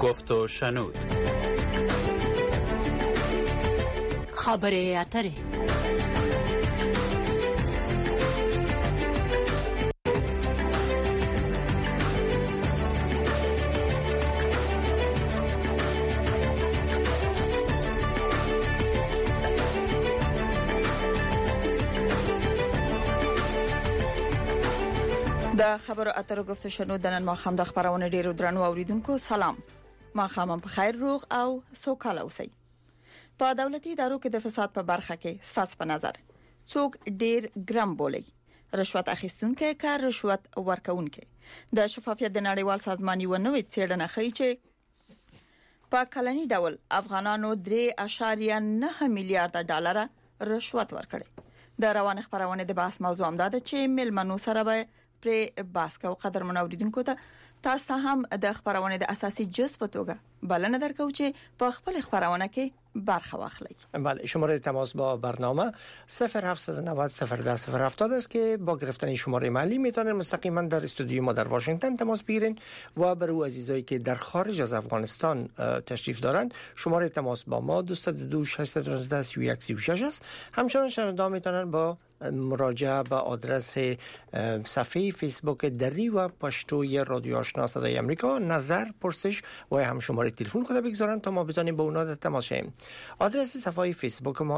گفت و شنود. خبر اتره. د خبرو اترو گفت شنود د نن ماخام د خبرونه ډیرو درنو اوریدونکو سلام. ماخام په خیر روغ او سوکاله اوسئ. په دولتي ادارو کې د فساد په برخه کې ستاسو په نظر څوک ډیر ګرام بولي؟ رشوت اخیستونکو که رشوت ورکوونکو؟ د شفافیت د نړیوال سازمان یو نوې څېړنه ښیي چې په کلنی ډول افغانانو 3.9 میلیارډ ډالر رشوت ورکړي. د روان خبرونه د بحث موضوع هم ده چې ملمنو سره به پر باسکو قدر منوریدونکو ته تاسو هم د خبرونه د اساسي جز په توګه بلنه درکو چې په خپل خبرونه کې برخه واخلید. بله، شماره تماس با برنامه 0790 010 است که با گرفتن شماره محلی میتونید مستقیما در استودیوی ما در واشنگتن تماس بگیرین و برای عزیزایی که در خارج از افغانستان تشریف دارند شماره تماس با ما 222 613 3136 است. همچنین شنونده میتونن با مراجعه به آدرس صفحه فیسبوک دری و پشتوی رادیو آشنا صدای امریکا نظر پرسش و هم شماره تلفن خود بگذارن تا ما بتونیم با اونا تماس شیم. آدرس صفحه فیسبوک ما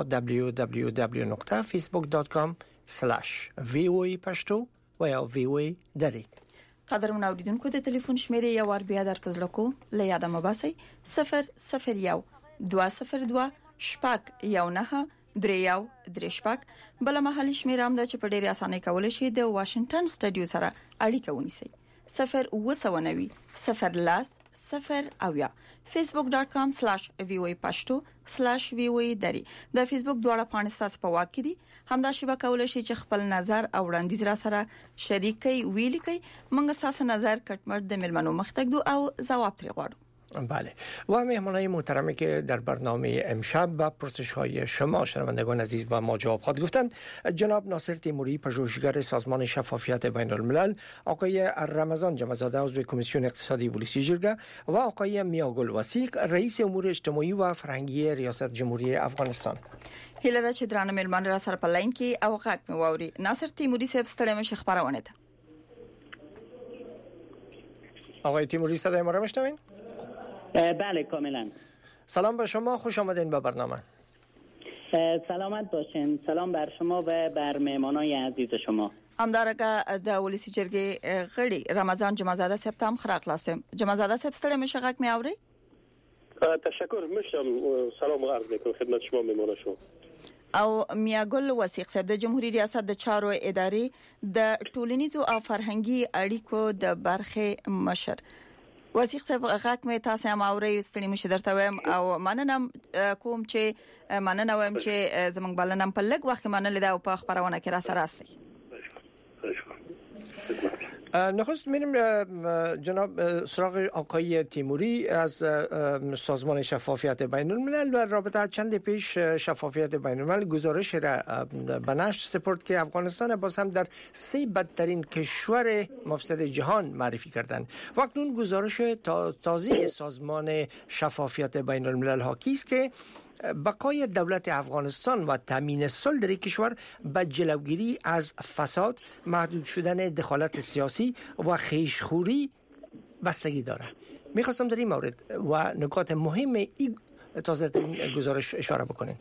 www.facebook.com/voapashto و یا VOA دری. قدرمن اوریدونکو د ټلیفون شمیره یو ور بیا در پزلکو لیاده مباسي 001 202 شپږ یو نه دریاو درشپک بل محلي شمیره هم د چې په ډیره اسانه کول شي د واشنگټن سټډیو سره اړیکه ونیسئ 0 0 facebook.com/voapashto/voa دری. د فیسبوک دواړه پاڼې ستاسو په واک کې دي. همدا شیبه کولای شي چې خپل نظر او وړاندیز را سره شریک کړئ ویلي کړئ. موږ تاسو نظر کټمر د ملمنو مختګدو او جواب ترې غواړو. بله، و مهمانای محترمی که در برنامه امشب با پرسش های شما شنوندگان عزیز با ما جواب خواهد گفتند جناب ناصر تیموری پژوهشگر سازمان شفافیت بین الملل، آقای رمضان جمعزاده عضو کمیسیون اقتصادی ولسی جرگه و آقای میاگل وثیق رئیس امور اجتماعی و فرهنگی ریاست جمهوری افغانستان. هیله چې درانه ملمان را سره په لاین کې او غږ مو ووري. ناصر تیموری صاحب ستړي مشه خبرونه ده. آقای تیموری صدای ما را میشنوین؟ بله کاملا. سلام به شما، خوش آمدین به برنامه. سلامت باشین. سلام بر شما و بر مهمانای عزیز شما. همدارنګه د ولسی جرګې غړي رمضان جمعزاده صاحب تام خراق لاسم. جمعزاده صاحب ستړي مشه غږ می اوري؟ تشکر میشم. سلام عرض میکنم خدمت شما مهمان شما. او میاګل وثیق صاحب د جمهوریت ریاست د چارو ادارې د ټولنیزو او فرهنګي اړیکو د برخه مشر. وثیق صاحب غږ مې تاسو هم اورئ ستړي مشه درته وایم او مننه کوم چې زمونږ بلنم په لږ وخت منل دا په خبرونه کې را سره راستي. نخست میریم جناب سراغ آقای تیموری از سازمان شفافیت بین الملل و رابطه چند پیش شفافیت بین الملل گزارش را به نشر سپرد که افغانستان باز هم در 3 بدترین کشور مفسد جهان معرفی کردند. و اکنون گزارش تازه سازمان شفافیت بین الملل حاکی است که بقای دولت افغانستان و تامین صلح در کشور به جلوگیری از فساد، محدود شدن دخالت سیاسی و خویشخوری بستگی دارد. میخواستم در این مورد و نکات مهم این تازه ترین گزارش اشاره بکنین.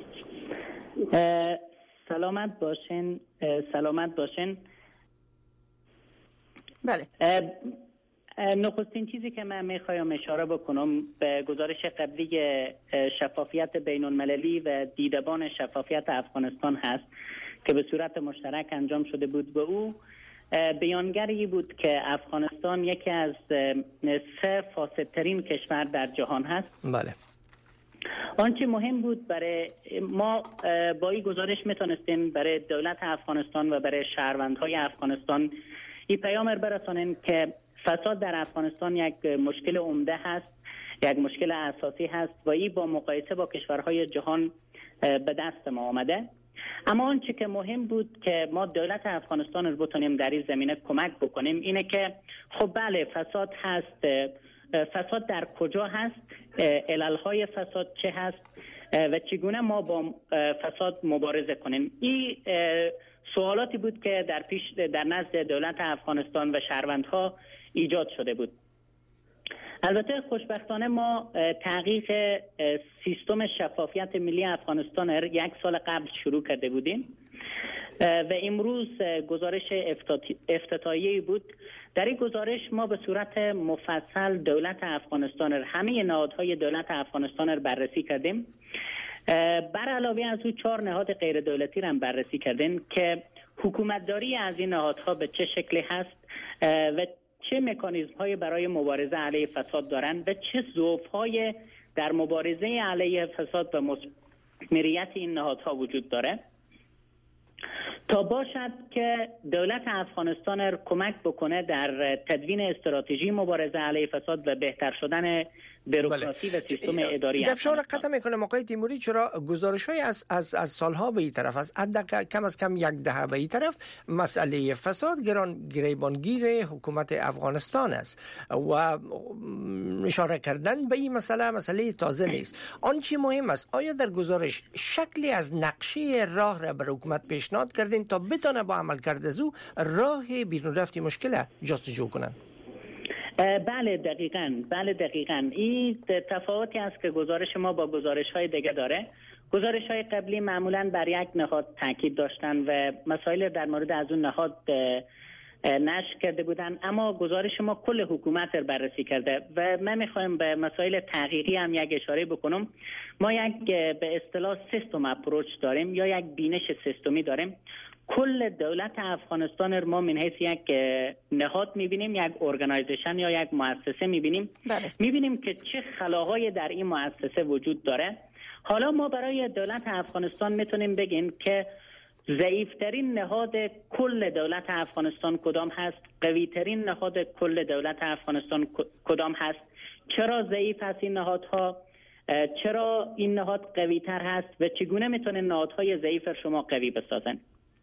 سلامت باشین. بله. نخستین چیزی که من میخوایم اشاره بکنم به گزارش قبلی شفافیت بین المللی و دیدبان شفافیت افغانستان هست که به صورت مشترک انجام شده بود. به او بیانگری بود که افغانستان یکی از 3 فاسدترین کشور در جهان هست. بله. آنچه مهم بود برای ما با این گزارش میتونستیم برای دولت افغانستان و برای شهروندهای افغانستان این پیام برسانیم که فساد در افغانستان یک مشکل عمده هست، یک مشکل اساسی هست و این با مقایسه با کشورهای جهان به دست ما آمده. اما آنچه که مهم بود که ما دولت افغانستان رو بتونیم در این زمینه کمک بکنیم اینه که خب بله فساد هست، فساد در کجا هست، عللهای فساد چه هست و چگونه ما با فساد مبارزه کنیم. این سوالاتی بود که در نزد دولت افغانستان و شهروندها ایجاد شده بود. البته خوشبختانه ما تحقیق سیستم شفافیت ملی افغانستان 1 سال قبل شروع کرده بودیم و امروز گزارش افتتاحیه‌ای بود. در این گزارش ما به صورت مفصل دولت افغانستان، همه نهادهای دولت افغانستان را بررسی کردیم. بر علاوه از او 4 نهاد غیر دولتی را هم بررسی کردیم که حکومتداری از این نهادها به چه شکلی هست و چه مکانیزم های برای مبارزه علیه فساد دارند و چه ضعف‌های در مبارزه علیه فساد و مثمریت این نهادها وجود داره، تا باشد که دولت افغانستان را کمک بکنه در تدوین استراتژی مبارزه علیه فساد و بهتر شدن بروکراسی و سیستم اداری. دفشار قطع میکنم آقای تیموری، چرا گزارش‌های از سالها به این طرف، از کم از کم 10 دهه به این طرف، مسئله فساد گریبانگیر حکومت افغانستان است و اشاره کردن به این مسئله تازه نیست. آنچه مهم است آیا در گزارش شکلی از نقشه راه را بر حکومت پیشنهاد کردین تا بتونه با عمل کرده زو راه بیرون رفتی مشکل جستجو کنن؟ بله دقیقاً این تفاوتی است که گزارش ما با گزارش‌های دیگه داره. گزارش‌های قبلی معمولاً بر یک نهاد تاکید داشتن و مسائل در مورد از اون نهاد نشر کرده بودن، اما گزارش ما کل حکومت رو بررسی کرده و من میخوایم به مسائل تحقیقی هم یک اشاره بکنم. ما یک به اصطلاح سیستم اپروچ داریم یا یک بینش سیستمی داریم. کل دولت افغانستان رو ما من حیث یک نهاد میبینیم، یک ارگانایزیشن یا یک مؤسسه میبینیم. میبینیم که چه خلاهای در این مؤسسه وجود داره. حالا ما برای دولت افغانستان میتونیم بگیم که ضعیفترین نهاد کل دولت افغانستان کدام هست، قویترین نهاد کل دولت افغانستان کدام هست، چرا ضعیف هست این نهادها، چرا این نهاد قویتر هست و چگونه میتونه نهادهای ضعیف شما قوی بسازن.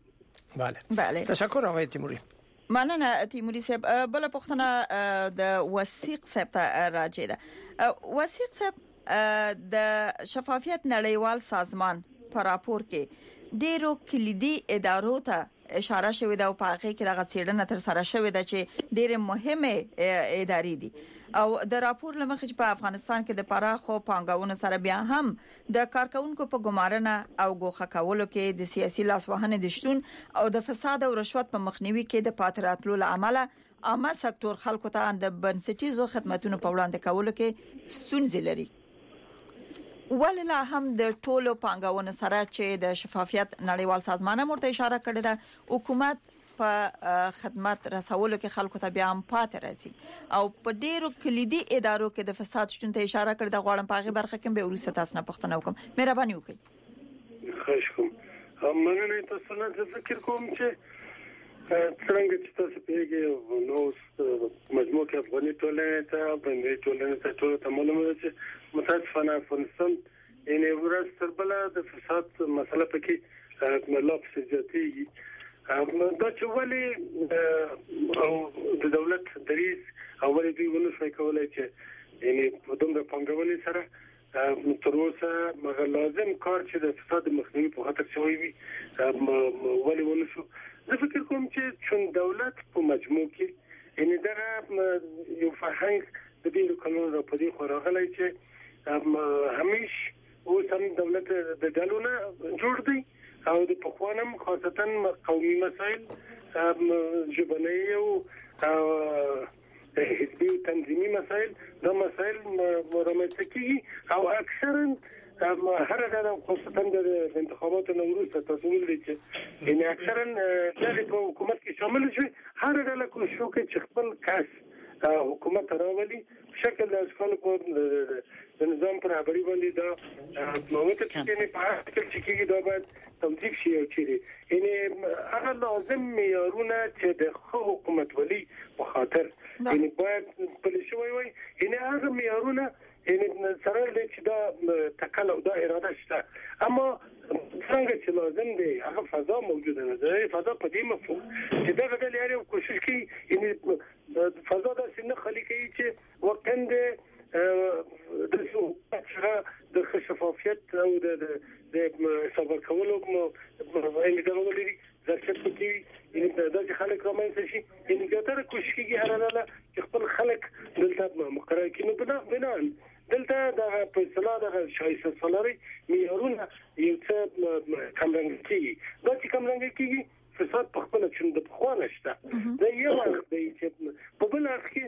بله. تشکر آقای تیموری. مننه تیموری صاحب. بله پختنه د وثیق صاحب ته راځي ده. وثیق صاحب د شفافیت نړیوال سازمان په راپور کې ډیرو کلیدي ادارو ته اشاره شوې ده او په هغه کې دغه څېړنه تر سره شوې ده چې ډېرې مهمه ادارې دي او د راپور لمخې په افغانستان کې د پراخو پانګونو سره بیا هم د کارکونکو په ګمارنه او ګوښه کولو کې د سیاسي لاسوهنې د شتون او د فساد او رشوت په مخنیوي کې د پاتراتلو لامل عامه سکتور خلکو ته د بنسټیزو خدماتو په وړاندې کولو کې ستونزې لري. ولله هم د ټولو پانګونو سره چې د شفافیت نړیوال سازمان مرته اشاره کړې ده، حکومت په خدمات رسولو کې خلکو ته بیا هم پاتې راځي او په ډیرو کلیدي ادارو کې د فساد شتون ته اشاره کړې ده. غواړم په هغه برخه کې به ورسته تاسو نه پوښتنه وکم. مهرباني وکړئ. خواهش کوم. مننه تاسو نه فکر کوم چې څنګه چې تاسو پیږي نو مجموعه کې افغاني ټولنه ته باندې ټولنه ته ټول ته معلومه ده چې متاسفانه افغانستان یعنی ورځ تر بله د فساد مسله پکې لا پسې زیاتېږي. دا چې ولې او د دولت دریځ او ولې دوی ونه شوی کولای چې یعنی په دومره پانګونې سره تر اوسه مګر لازم کار چې د فساد مخنیوي په خاطر شوی وي ولې ونه شو. زه فکر کوم چې چون دولت په مجموع کې یعنی دا یو فرهنګ د دې قانون را پدې خوراغلی چې همیش اوس هم دولت د ډلونه جوړ دی او د پخوانم خاصتا قومي مسائل ژبني او حزبي تنظیمي مسائل دا مسائل رامنځته کیږي او اکثرا هر ډول خاصتا د انتخاباتو وروسته تاسو ولرئ چې یعنی اکثرا د حکومت کې شامل شي هر ډول کوشش کوي چې خپل کس حکومت راولي شکل د اشکال په د نظام پر خبري باندې دا موته چې نه په شکل چې دا باید توضیح شي او چیرې یعنی هغه لازم معیارونه چې د حکومت ولی په خاطر یعنی باید په شوي وي یعنی هغه معیارونه یعنی سره چې دا تکل او دا اراده شته اما څنګه چې لازم دی هغه فضا موجوده نه ده. فضا په دې مفهوم چې دا غوډل یاري کوشش کوي یعنی فضا د سینه خالي کوي چې وکند د شفافیت او د صبر کولو یعنی دا ولري ځکه چې یعنی دا چې خلک رامنځته شي یعنی ګټه کوشش کوي هرانه چې خپل خلک دلته مقرر کړي. نو بنا دلته د په اصطلاح د شایسته سالاري معیارونه یو څه کمرنګ کیږي. دا چې کمرنګ کیږي فساد په خپل چې د خوانه شته دا یو وخت دی چې په بل اړخ کې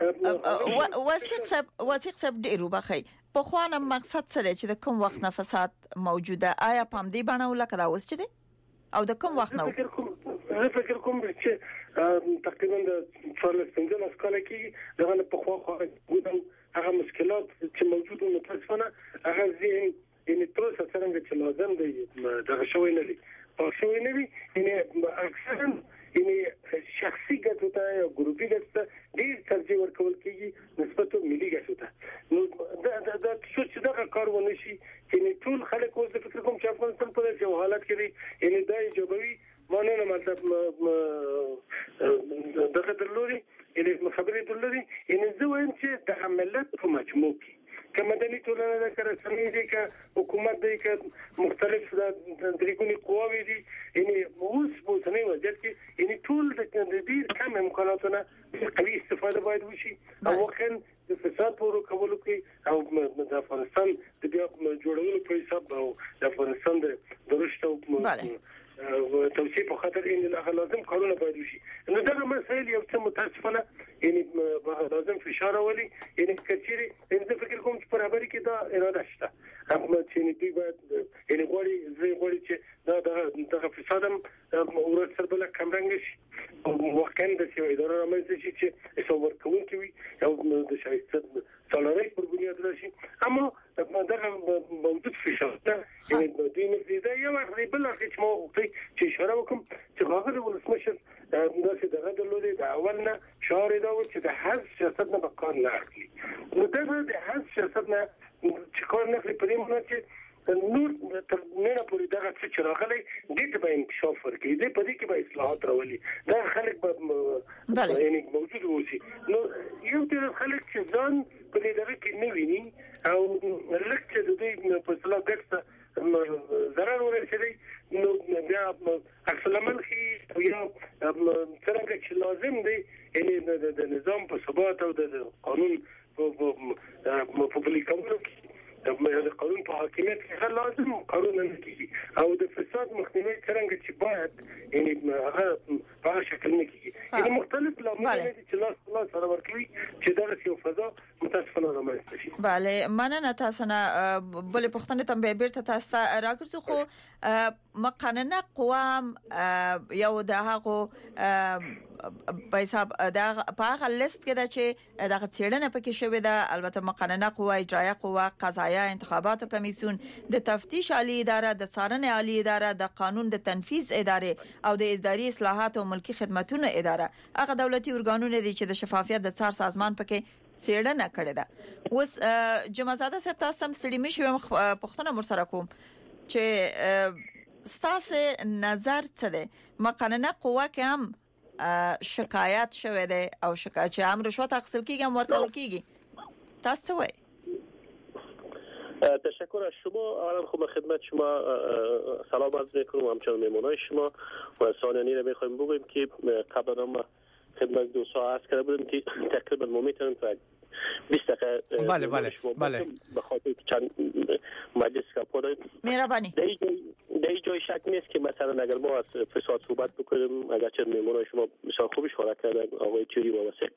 وثیق صاحب ډیرو بخی په خوانه مقصد څه دی چې د کوم وخت نه فساد موجوده آیا پام دی باندې ولکه دا اوس چې دی او د کوم وخت نه زه فکر کوم چې تقریبا د 14 کال کې دغه په خوا هغه مشکلات چې موجود وو متاسفانه هغه ذهن یعنی تر څو څنګه چې لازم دی دغه شوی نه دي او شوی نه دي یعنی اکثرا یعنی شخصي ګټو ته او ګروپي ګټو ته ډیر ترجیح ورکول کیږي نسبت ملي ګټو ته. نو دا چې دا کار ونه شي یعنی ټول خلک اوس فکر کوم چې افغانستان په دې حالت کې دی یعنی دا ایجابوي معنی نه مطلب دغه درلوري یعنی خبرې درلوري یعنی زه وایم چې د ملت په مجموع کې کمدني ټولنه د کرسمې دي ک حکومت دی ک مختلف درېګونی قواوی دي یعنی اوس په څنګه وضعیت کې یعنی ټول د دې کم امکاناتونه قوي استفاده باید وشي او وکړ د فساد پورو کولو کې او د افغانستان د بیا جوړولو په حساب او د افغانستان د رشد او توسيع په خاطر ان لازم کارونه باید وشي. نو دا مسایل یو څه متاسفانه یعنی لازم فشار ولي یعنی کچيري زه فکر کوم چې برابرۍ کې دا اراده شته هم چې دوی باید یعنی غوړي چې دا فسادم ورسره بل کمرنګ شي او وکند چې اداره رامنځته شي چې څور کوونکی وي او د شایسته سالاري پر بنیاد راشي اما دا موجود فشار یعنی د دې نه دی یو بل چې مو چې اشاره وکم چې هغه ولسمشر داسې دغه درلودي د اولنه شعار دا و چې د حزب سیاست نه بکار نه اخلي. نو دا د حزب سیاست نه چې کار نه اخلي په دې معنی چې نور تر نه پورې دغه چې راغلي دې ته به انکشاف ورکړي دې په دې کې به اصلاحات راولي دا خلک به یعنی موجود وسی. نو یو تر خلک چې ځان په دې دغه کې نه ویني او لکه د دې په اصلاح ګټه ضرر ورسېږي نو بیا عکس العمل کې یو څنګه چې لازم دی یعنی د نظام په ثبات او د قانون په پلي کولو کې د قانون په حاکمیت کې لازم قانون نه کیږي او د فساد مخنیوي څنګه چې باید یعنی هغه په شکل نه کیږي یعنی مختلف لاملونه چې لاس سره ورکوي چې دا یو فضا متاسفانه رامنځته شي. بله مننه تاسو نه بل پښتنه تم به بیرته تاسو راګرځو خو مقننه قوام یو د هغه په حساب دا په هغه لیست کې دا چې دا څېړنه پکې شوې ده البته مقننه قوه اجرایه قوه قضایه انتخاباتو کمیسیون د تفتیش عالی اداره د څارنې عالی اداره د قانون د تنفيذ اداره او د اداري اصلاحات او ملکی خدماتو اداره هغه دولتي ارګانونه دي چې د شفافیت د څار سازمان پکې څېړنه کړې ده. اوس جمعزاده صاحب تاسو هم ستړي مشو پښتنه مرسره کوم چې ستاسو نظر څه دی مقننه قوه کې هم شکایت شوه ده او شکایت چې هم رشوت اخیستل کیږي هم ورکول کیږي تاسو وایي. تشکر از شما. اولا خب خدمت شما سلام عرض میکنم همچنان مهمانای شما و ثانیاً رو میخوایم بگویم که قبلا ما خدمت 2 ساعت کرده بودیم که تقریبا ما میتونیم تا 20 دقیقه بله به خاطر چند مجلس کاپو داریم مهربانی در این جای شک نیست که مثلا اگر ما از فساد صحبت بکنیم اگرچه مهمانای شما بسیار خوب اشاره کردن آقای تیوری و واسه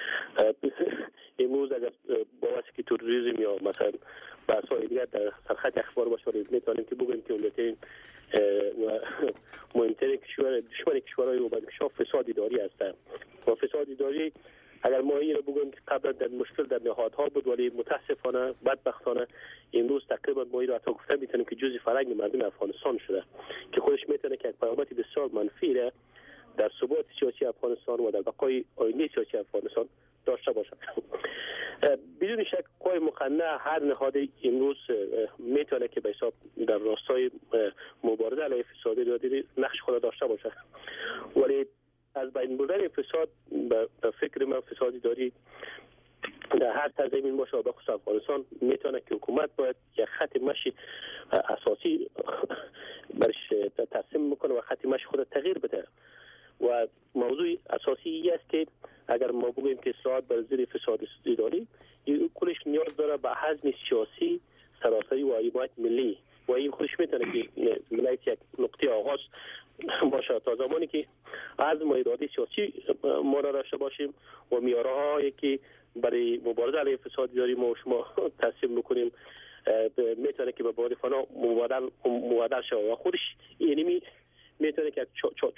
امروز اگر با واسه تروریسم یا مثلا بحث‌های دیگر در سرخط اخبار باشه میتونیم که بگوییم که اولترین و مهمترین دشمن کشورهای رو انکشاف فساد اداری هستند و فساد اداری اگر ما این رو بگوییم که قبلا در مشکل در نهادها بود ولی متاسفانه بدبختانه امروز تقریبا ما این رو حتی گفتن میتونیم که جزء فرهنگ مردم افغانستان شده که خودش میتونه که یک پیامد بسیار منفی را در ثبات سیاسی افغانستان و در بقای آینده سیاسی افغانستان داشته باشد. بدون شک قوای مقننه هر نهاد امروز میتونه که به حساب در راستای مبارزه علیه فساد اداری نقش خود داشته باشه، ولی از بین بردن فساد به فکر من فساد اداری در هر تزمین باشه به خصوص افغانستان میتونه که حکومت باید یک خط مشی اساسی برش ترسیم بکنه و خط مشی خود تغییر بده و موضوع اساسی ای است که اگر ما بگوییم که اصلاحات بر زیر فساد اداری کلش نیاز داره به حزم سیاسی سراسری و حمایت ملی و این خودش میتونه که ولایت یک نقطه آغاز باشه تا زمانی که عزم و اراده سیاسی ما را داشته باشیم و معیارهایی که برای مبارزه علیه فساد اداری ما و شما تصمیم بکنیم میتونه که به باد فنا مبادل شود و خودش اینمی میتونه که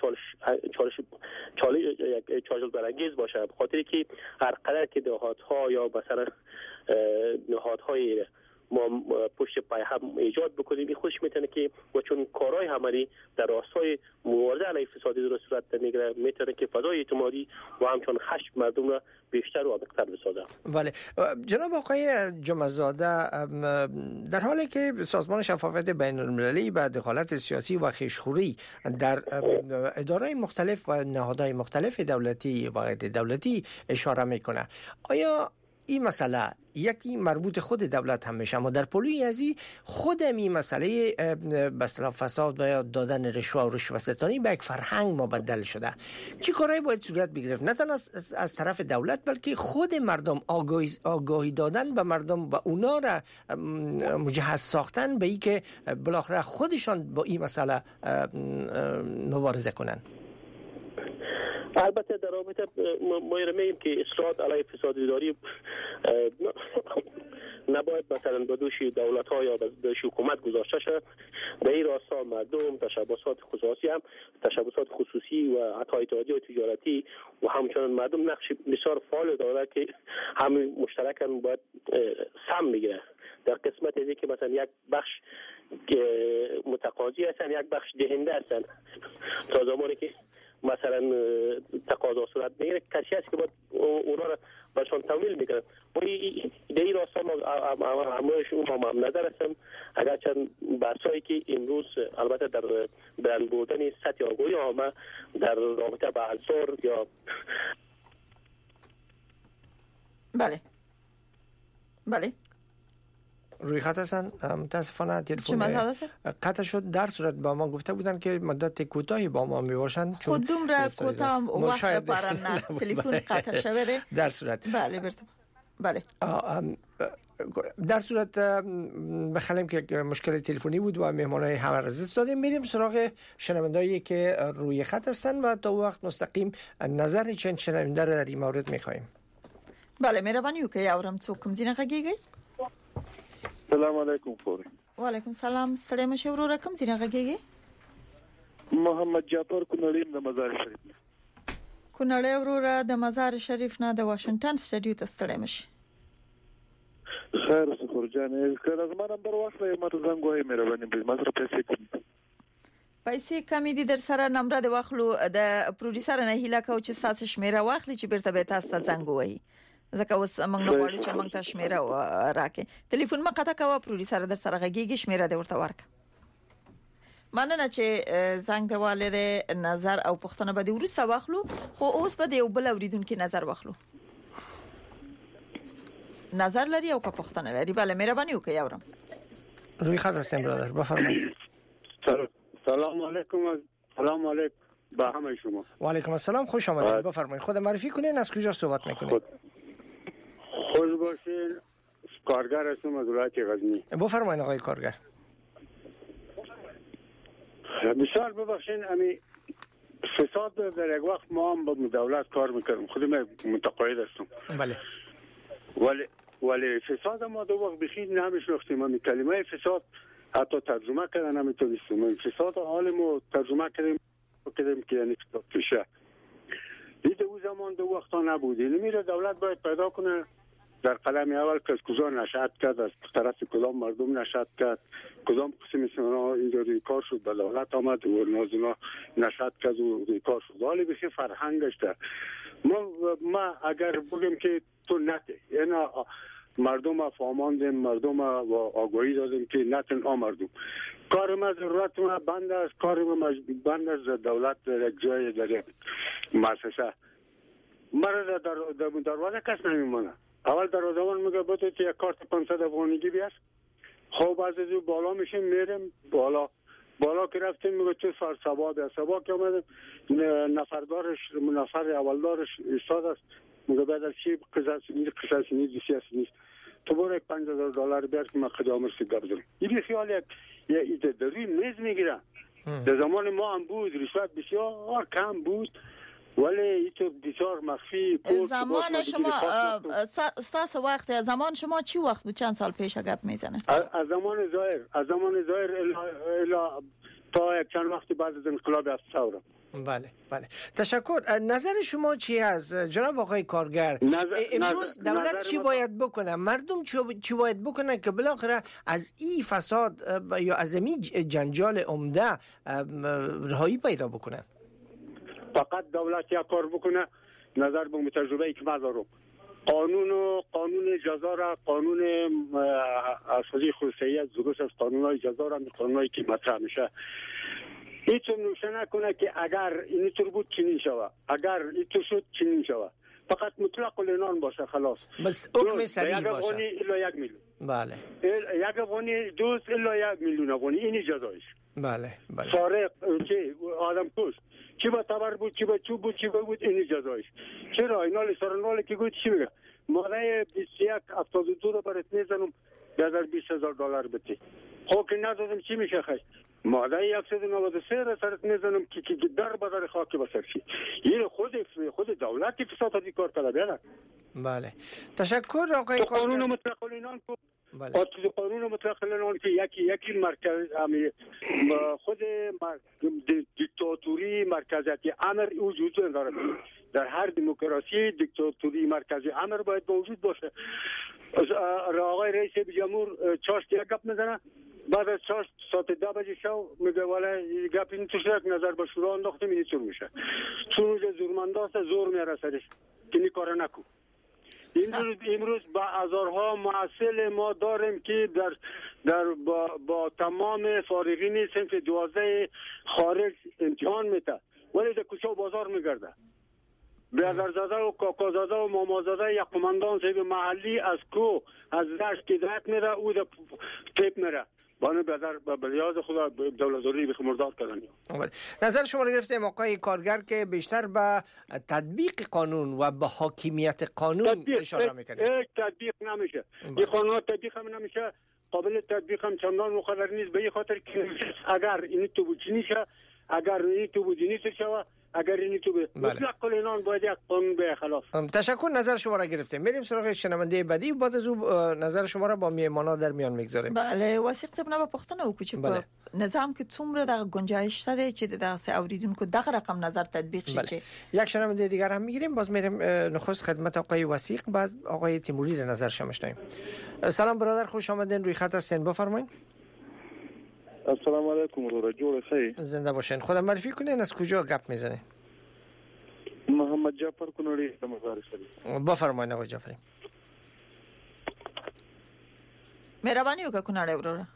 چالش برانگیز باشه، به خاطر که هر قدر که نهادها یا مثلا نهادهای ما پشت پای هم ایجاد بکنیم این خودش میتونه که و چون کارهای عملی در راستای مبارزه علیه فساد اداری صورت میگیره میتونه که فضای اعتمادی و همچنان خشم مردم را بیشتر و عمیق‌تر بسازه. بله جناب آقای جمعه‌زاده، در حالی که سازمان شفافیت بین‌المللی به دخالت سیاسی و خویشخوری در اداره‌های مختلف و نهادهای مختلف دولتی و غیر دولتی اشاره میکنه، آیا این مسئله یکی مربوط خود دولت هم میشه اما در پلوی ازی خود این مسئله به اصطلاح فساد و دادن رشوه و رشوه‌ستانی به یک فرهنگ مبدل شده؟ چه کارهایی باید صورت بگیرد نه تنها از طرف دولت بلکه خود مردم آگاهی دادن به مردم و اونا را مجهز ساختن به این که بالاخره خودشان با این مسئله مبارزه کنند؟ البته در رابطه ما میگیم که اصلاحات علیه فساد اداری نباید مثلا به دوش دولت‌ها یا به دوش حکومت گذاشته شود. به این راستا مردم تشبسات خصوصی و حتی اتحادیه تجارتی و همچنان مردم نقش بسیار فعال داره که همین مشترکاً باید سهم بگیره در قسمت ازی که مثلا یک بخش متقاضی هستن یک بخش دهنده هستن تا زمانی که مثلا تقاضا صورت میگیره کسی هست که باید اونا را برشان تمویل میکنن و در این راستا همهشون هم نظر هستم اگرچند بحثایی که امروز البته در برند بردن سطح آگاهی عامه در رابطه با عنصر یا بله روی خط هستن، متاسفانه تلفن قطع شد. در صورت با ما گفته بودن که مدت کوتاهی با ما میباشن خودم را کوتاه وقت برام تلفن قطع شده در صورت بله در صورت بخلیم که مشکل تلفنی بود و مهمانای همه رزیز دادیم. میریم سراغ شنوندایی که روی خط هستن و تا وقت مستقیم نظر چند شنونده را در این مورد میخوایم. بله مهرباني وکړئ اورم څوک کوم ځینې غږیږي. السلام علیکم فوري. وعلیکم السلام ستړي مشه ورور کوم ځینې غږیږي. محمد جعفر کونړی د مزار شریف. کونړی ورور د مزار شریف نه د واشنگټن سټډیو ته ستړي مشه. خیر سفر جان کله زما نمبر واخلې ماته زنګ وای مهرباني به ما سره پیسې کمی دي در سره نمبر د واخلو د پروډوسر نه هیله کو چې تاسو شمیره واخلي چې بیرته به تاسو ته زنګ وای ځکه اوس موږ نه غواړو چې موږ ته شمیره راکې. ټلیفون ما قطع کوه پروډوسر در سره غږیږي شمیره د ورته ورک. مننه چې زنګ دیواله نظر او پښتنه به د ورسره واخلو خو اوس به د یو بل اوریدونکو نظر واخلو. نظر لري او پښتنه لري. بله مهرباني وکړئ اورم. روی خط هستم برادر بفرمایید. سلام علیکم. سلام علیکم به همه شما. و علیکم السلام خوش آمدید. بفرمایید خود معرفی کنین از کجا صحبت میکنید؟ خوش باشین. کارگر هستم از ولایت غزنی. بفرمایید آقای کارگر. بسیار ببخشین امی فساد در یک وقت ما هم با دولت کار میکردم خودم متقاعد هستم. بله. ولی فساد ما دو وقت بخیر نمیشناختیم. امی کلمه فساد حتی ترجمه کردن نمیتونستیم. فساد حال ما ترجمه کردیم که یعنی فساد پیشه. دیده او زمان دو وقتا نبود. میره دولت باید پیدا کنه در قلم اول که از کجا نشأت کرد، از طرف کدام مردم نشأت کرد، کدام قسم سنا اینجا روی کار شد، به دولت آمد و نازنا نشأت کرد و روی کار شد. حالی بسی فرهنگش ده. ما اگر بگیم که تو نته، یعنی مردم فهماندیم، مردم آگاهی دادیم که نتن مردم کار ما ضرورت ما بند است، کار ما بند است دولت در یک جای در یک مؤسسه مرا در دروازه کس نمیمونه. اول دروازه‌بان میگه بده که یک کارت 500 افغانیگی بیار. خب از او بالا میشیم میریم بالا که رفتیم میگه تو سرسبا بیا. سبا که اومدیم نفر اولدارش استاد است. میگه بعد چی قصاص نیست نیست. تو برو $5,000 بیار که من قدامش گپ بزنم. این خیال یک ایده داری میز میگیرن. در زمان ما هم بود رشوت بسیار کم بود ولی ایتو بسیار مخفی. زمان شما استاس وقت زمان شما چی وقت بود؟ چند سال پیش گپ میزنه؟ از زمان ظاهر الا تا یک چند وقت بعد از انقلاب ثوره. بله تشکر. نظر شما چی از جناب آقای کارگر؟ امروز دولت چی باید بکنه؟ مردم چی باید بکنه که بالاخره از این فساد یا از این جنجال عمده رهایی پیدا بکنه؟ فقط دولت یک کار بکنه، نظر به تجربه‌ای که ما دارم، قانون جزا را، قانون اساسی خصوصیت درست از قانون‌های جزا را، قانونایی که مطرح میشه هیچ نوشته نکنه که اگر این طور بود چنین شود، اگر این طور شد چنین شود. فقط مطلق العنان باشه خلاص. بس حکم صریح باشه. افغانی الا 1 میلیون. بله. یک افغانی دوست الا 1 میلیون افغانی، این جزایش. بله. سارق چه آدم کشت، چی با تبر بود، چی با چوب بود، چی بود، این جزایش. چرا اینال سرنال که گفت چی میگه؟ ماده 2172 رو برات میزنم $20,000 بده. خب که ندادم چی میشه خیلی؟ ماده 193 را سرت میزنم که در بدر خاک بسر شی. این خود دولتی فساد کار کرده بیاد. بله. تشکر آقای کارگر. قانون مطلق العنان کو. بله. قانون مطلق العنان که یکی مرکز خود دیکتاتوری مرکزیتی امر وجود داره. در هر دموکراسی دیکتاتوری مرکزی امر باید موجود باشه. آقای رئیس جمهور چاشت یک گپ میزنه، بعد از 4 ساعت 10 بجه شو میگه ولی گپ این تو شرک نظر به شورا انداختیم این چون میشه، چون اونجا زورمنداست زور میاره سرش که این کار نکن. امروز با هزارها محصل ما داریم که با تمام فارغین صنف 12 خارج امتحان میده ولی در کوچه و بازار میگرده. برادرزاده و کاکازاده و مامازاده یک قماندان صاحب محلی از کو از دشت که درک میره او در تیپ میره بانه به لیاز خدا دولت‌داری بخمردار کردن. نظر شما رو گرفتیم آقای کارگر که بیشتر به تطبیق قانون و به حاکمیت قانون اشاره میکنه. تطبیق نمیشه. این قانون تطبیق هم نمیشه، قابل تطبیق هم چندان مقرر نیست به این خاطر که اگر این تو بودی شه، اگر این تو بودی نیست شوه، اگر این تو به مطلق العنان باید یک قانون به خلاف. تشکر. نظر شما را گرفتیم. میریم سراغ شنونده بعدی بعد از او نظر شما را با میهمانا در میان میگذاریم. بله وثیق صاحب نه پښتنه وکړو چې په نظام کې څومره د گنجایش شته چې د اوریدونکو دغه رقم نظر تطبیق شي. بله. یک شنونده دیگر هم میگیریم، باز میریم نخست خدمت آقای وثیق، بعد آقای تیموری را نظرش میشنویم. سلام برادر، خوش آمدین، روی خط هستین، بفرمایید. السلام علیکم رو جوړ خی. زنده باشین. خودم معرفی کنین، از کجا گپ میزنین؟ محمد جعفر کنوری مزار شریف. بفرمایید آقای جعفری. مهرباني وکړه کناړه وروره.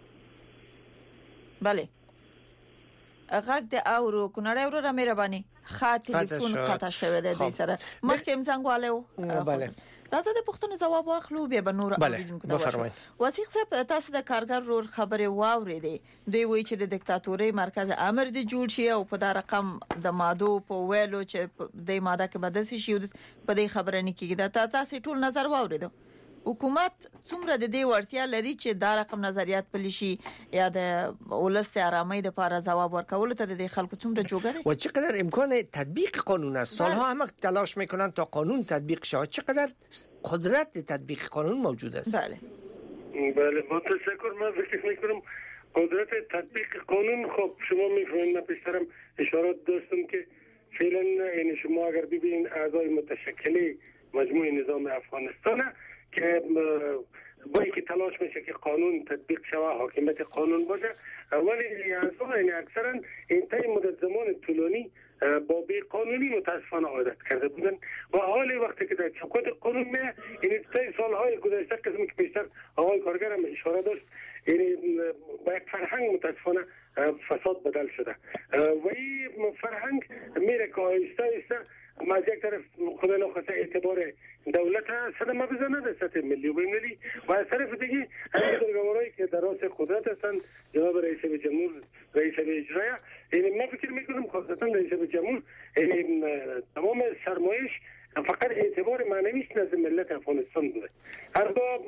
بله غږ د اورو کناړه وروره مهرباني تلیفون قطع شوه د دې سره مخکې امزنګواله و. بله راځه د پښتنو جواب واخلو بیا به نور اوریدونکو ته وایو. وثیق صاحب تاسو د کارګر رور خبره واورېدې، دوی وایي چې د دیکتاتوري مرکز امر دی جوړ شي او په دا رقم د مادو په ویلو چې د ماده کې بدسي شي په دې خبره نه کېږي. دا تاسو ټول نظر واورېدو. حکومت څومره د دې ورتیا لري چې دا رقم نظریات پلی شي یا د ولست آرامۍ د لپاره جواب ورکول ته د خلکو څومره جوګره و چقدر امکان تطبیق قانون است. سالها هم تلاش میکنن تا قانون تطبیق شه. چقدر قدرت تطبیق قانون موجود است. بله با تشکر. من فکر میکنم قدرت تطبیق قانون، خب شما میفهمید من پیشترم اشارات داشتم که فعلا یعنی شما اگر ببینید اعضای متشکل مجموع نظام افغانستان که باید که تلاش میشه که قانون تطبیق شود، حاکمیت قانون باشه. ولی اکثرا این طی مدت زمان طولانی با بی قانونی متاسفانه عادت کرده بودن و حال وقتی که در چوکات قانون میه، این طی سالهای گذشته قسمی که بیشتر آقای کارگر هم اشاره داشت، یعنی با یک فرهنگ متاسفانه فساد بدل شده و این فرهنگ میره که آیسته آیسته از یک طرف خدا نخواسته اعتبار دولت صدمه بزنه در سطح ملی و بین‌المللی و از طرف دیگه همین که در راست قدرت هستند، جناب رئیس جمهور، رئیس اجرایی، یعنی من فکر میکنم خاصتا رئیس جمهور تمام سرمایش فقط اعتبار معنویش نزد ملت افغانستان بوده. هرگاه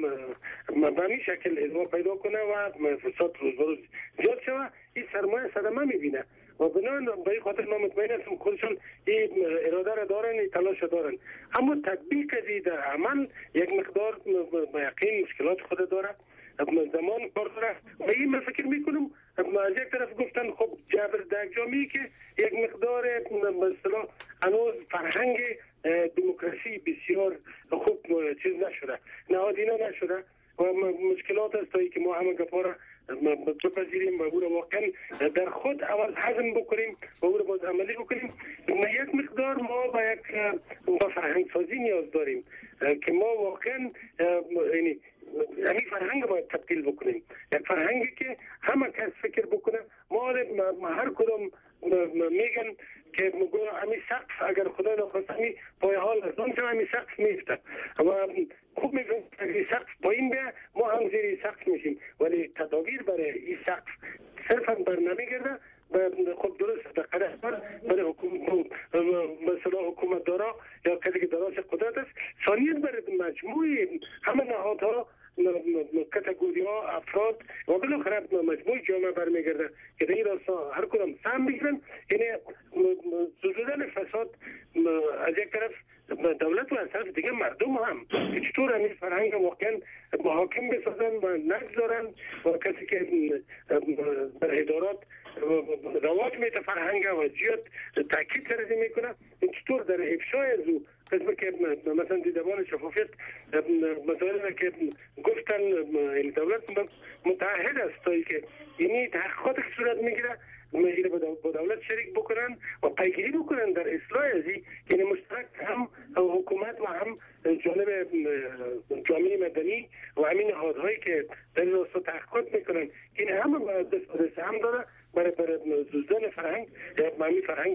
به این شکل ادامه پیدا کنه و فساد روز به روز زیاد شود، این سرمایه صدمه میبینه و بنابراین به این خاطر من مطمئن هستم خودشان این اراده را دارن، این تلاش را دارن، اما تطبیق از در عمل یک مقدار به یقین مشکلات خود داره، زمان کار داره و این من فکر میکنم از یک طرف گفتن خب جبر در جامعه که یک مقدار مثلا هنوز فرهنگ دموکراسی بسیار خوب چیز نشده، نهادینه نشده و مشکلات است که ما همه گپارا بپذیریم و او را واقعا در خود اول هضم بکنیم و او را باز عملی بکنیم. یک مقدار ما با یک فرهنگ سازی نیاز داریم که ما واقعا یعنی همین فرهنگ باید تبدیل بکنیم، یک فرهنگی که همه کس فکر بکنه. ما هر کدام میگن که همین سقف اگر خدا نخواسته همین پای حال از اون همین سقف میفته و خوب میگم اگر سقف پایین بیه ما هم زیر سقف میشیم، ولی تدابیر برای این سقف صرفا بر نمیگرده. خب درست به قدر برای مثلا حکومت دارا یا کسی که دراز قدرت است، ثانیت برای مجموعی همه نهادها، کاتگوری ها، افراد و بالاخره مجموع جامعه برمیگرده که در این راستا هر کدام سهم بگیرن. یعنی زدودن فساد از یک طرف دولت و از طرف دیگه مردم هم که چطور همین فرهنگ واقعا محاکم بسازن و نگذارن و کسی که در ادارات رواج میته فرهنگ و زیاد تاکید سرزی میکنه، چطور در افشای از او قسم که مثلا دیدبان شفافیت مثلا که گفتن این دولت متعهد است تا که یعنی تحقیقات که صورت میگیره میگیره با دولت شریک بکنن و پیگیری بکنن در اصلاح ازی، یعنی مشترک هم حکومت و هم جانب جامعه مدنی و همین نهادهایی که در این راستا تحقیقات میکنن، این همه باید دست هم داره برای زدودن فرهنگ همین فرهنگ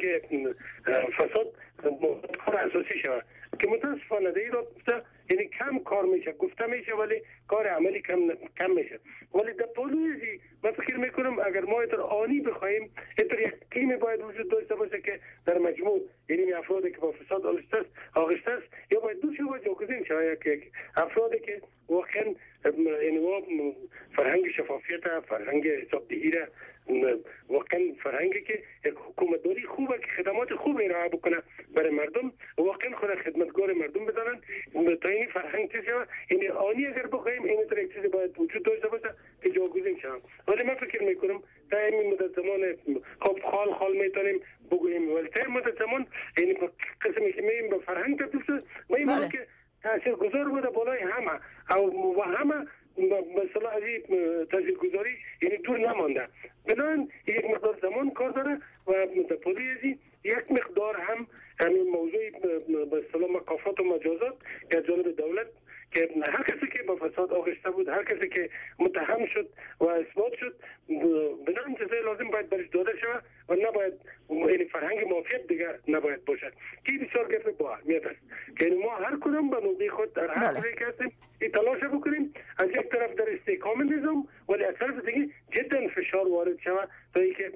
فساد کار اساسی شود که متاسفانه در این راستا یعنی کم کار میشه، گفته میشه ولی کار عملی کم میشه. ولی در پولویزی من فکر میکنم اگر ما اینطور آنی بخواهیم اینطور یک تیم باید وجود داشته باشه که در مجموع یعنی افرادی که با فساد آغشته است یا باید دو شو جاگزین شود یک افرادی که واقعا یعنی فرهنگ شفافیت، فرهنگ حسابدهی را واقعا فرهنگی که یک حکومتداری خوبه که خدمات خوب ارائه بکنه برای مردم، واقعا خود خدمتگار مردم بدانن تا این فرهنگ چیز شود. یعنی آنی اگر بخوایم این طور یک چیزی باید وجود داشته باشه که جاگزین شود. ولی من فکر میکنم تا این مدت زمان خب خال میتونیم بگوییم، ولی تا این مدت زمان یعنی قسمی که میگیم به فرهنگ تبدیل شد و این که تاثیرگذار بوده بالای همه و همه مثلا از این تاثیرگذاری یعنی دور نمانده. بنابراین یک مقدار زمان کار داره و پولیسی یک مقدار هم همین موضوع مثلا مکافات و مجازات که جانب دولت که هر کسی که با فساد آغشته بود، هر کسی که متهم شد و اثبات شد، بنابراین جزای لازم باید برش داده شود و نباید این فرهنگ مافیت دیگه نباید باشد که بسیار گرفت با اهمیت است که ما هر کدام به نوبه خود در هر کجایی که هستیم این تلاش بکنیم از یک طرف در استحکام نظام ولی از طرف دیگه جدا فشار وارد شود تا اینکه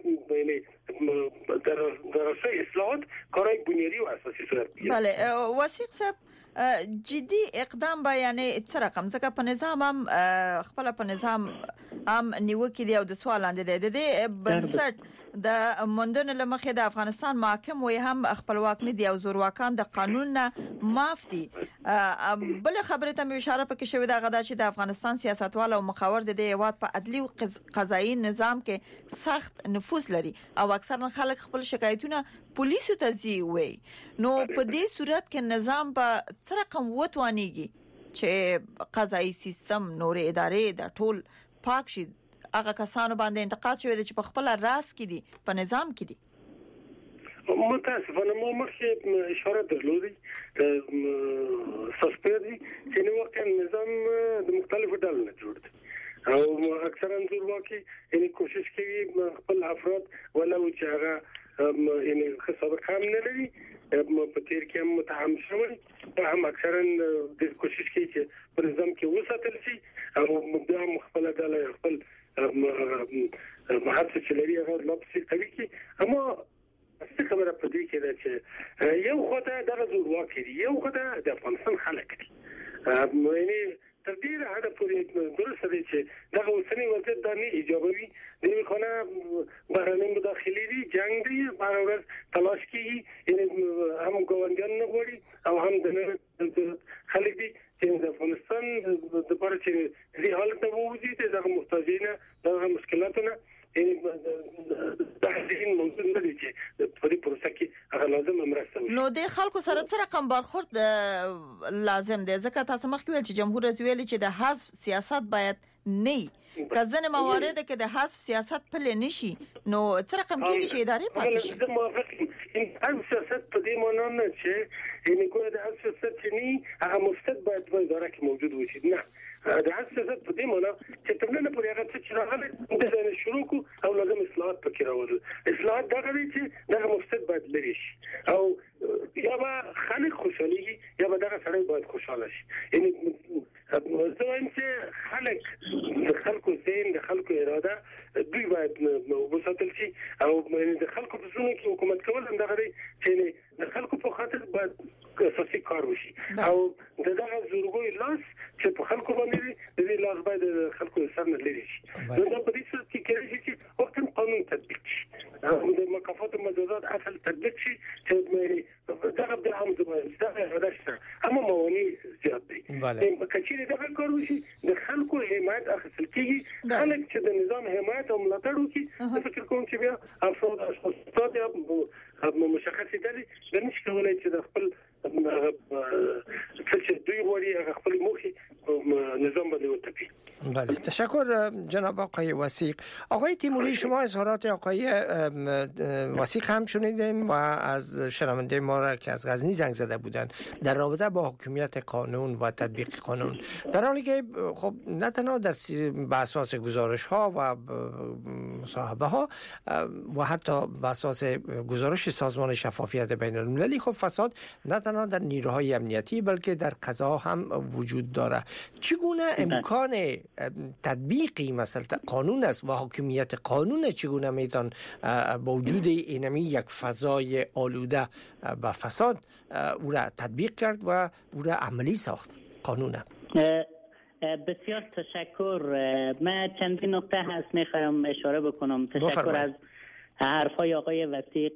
در راستای اصلاحات کارهای بنیادی و اساسی صورت بگیرد. بله وثیق صاحب جدي اقدام به یعنی څه رقم ځکه په نظام هم خپل په نظام هم نیوکې دی او د سوال لاندې د بنسټ د موندنې لمخې د افغانستان محاکم وي هم خپلواک نه دي او زورواکان د قانون نه معاف دي. بل خبره ته اشاره پکې شوې ده غدا چې د افغانستان سیاستوال او مخاور د هیواد په عدلي او قضایي نظام کې سخت نفوذ لري او اکثرا خلک خپل شکایتونه پولیسو ته ځي وي. نو په دې صورت کې نظام په څه رقم وتوانيږي چې قضایي سیستم نور ادارې د ټول پاک شي هغه کسانو باندې انتقاد شوی چې په خپل راس کې دي په نظام کې دي. متاسفانه ما مخکې اشاره درلودي سسپیدي چې نو وخت نظام د مختلفو ډلو نه جوړ دی او اکثرا زورواکي یعنی کوشش کوي خپل افراد ولو چې هغه یعنی خصوصا هم نه لري په تیر کې هم متهم شوی هم اکثرا د کوشش کوي چې په نظام کې وساتل شي او د خپل ډله خپل محاسبه چې لري هغه لپاره کوي کې اما څه خبره په دې کې ده چې یو خدای دغه زورواکي دی یو خدای د افغانستان خلک دي یعنی تر دې حد پورې درسته دي چې دغه اوسنی وضعیت د نه ایجابوي د خونه بهرنۍ مداخلې دي جنگ دی بهر ورځ تلاش کوي یعنی هم ګوندیان نه غواړي او هم د خلک دي چې د افغانستان د لپاره چې دې حالت ته وځي دغه محتاجین دغه مشکلاتونه دا هیڅ موجود نه دي چې په دې پروسه کې هغه لازم مرسته وشي. نو د خلکو سره څه رقم برخورد لازم دی ځکه تاسو مخکې ویل چې جمهور رئیس ویل چې د حذف سیاست باید نه کزنه موارد کې د حذف سیاست پلي نشي نو څه رقم کېږي چې ادارې پاتې شي. زه موافق یم سیاست په دې معنی نه چې یعنی کومه د حذف سیاست چې هغه مفسد باید په اداره کې موجود وي نه د حذف سیاست په دې معنی چې تر نن پورې هغه چې راغلی د شروع کو او لازم اصلاحات پکې راوړل اصلاحات دغه دي چې دغه مفسد باید لري شي او یا به خلک خوشالي یا به دغه سړی باید خوشاله شي یعنی زه وایم چې خلکو ذهن د خلکو اراده دوی باید وساتل شي او د خلکو په څونو کې حکومت کول هم دغه دی چې د خلکو په خاطر باید اساسي کار وشي او دغه زورګوي لاس چې په خلکو باندې د دې لاس باید د خلکو سر نه لري شي نو دا په دې صورت کې کېږي چې وخت قانون تطبیق شي او د مکافات او مجازات اصل تطبیق شي چې دغه د عام دغه هدف هم موانع زیات دي کچېره دغه کار وشي د خلکو حمایت اخیستل کېږي خلک چې د نظام حمایت او ملاتړ وکړي فکر کوم چې بیا افراد اشخاص مشخصې دي د نشي کولای چې د خپل چې دوی غواړي هغه خپل موخي نظام باندې وتپي. بله تشکر جناب آقای وثیق. آقای تیموری شما اظهارات آقای وثیق هم شنیدین و از شنونده ما را که از غزنی زنگ زده بودن در رابطه با حاکمیت قانون و تطبیق قانون در حالی که خب نه تنها در بر اساس گزارش ها و مصاحبه ها و حتی بر اساس گزارش سازمان شفافیت بین المللی خب فساد نه تنها در نیروهای امنیتی بلکه در قضا هم وجود داره. چگونه امکان تطبیقی مثلا قانون است و حاکمیت قانون چگونه میتون با وجود اینمی یک فضای آلوده به فساد او را تطبیق کرد و او را عملی ساخت قانونه؟ بسیار تشکر. من چندین نکته هست میخوایم اشاره بکنم. تشکر از حرفای آقای وثیق.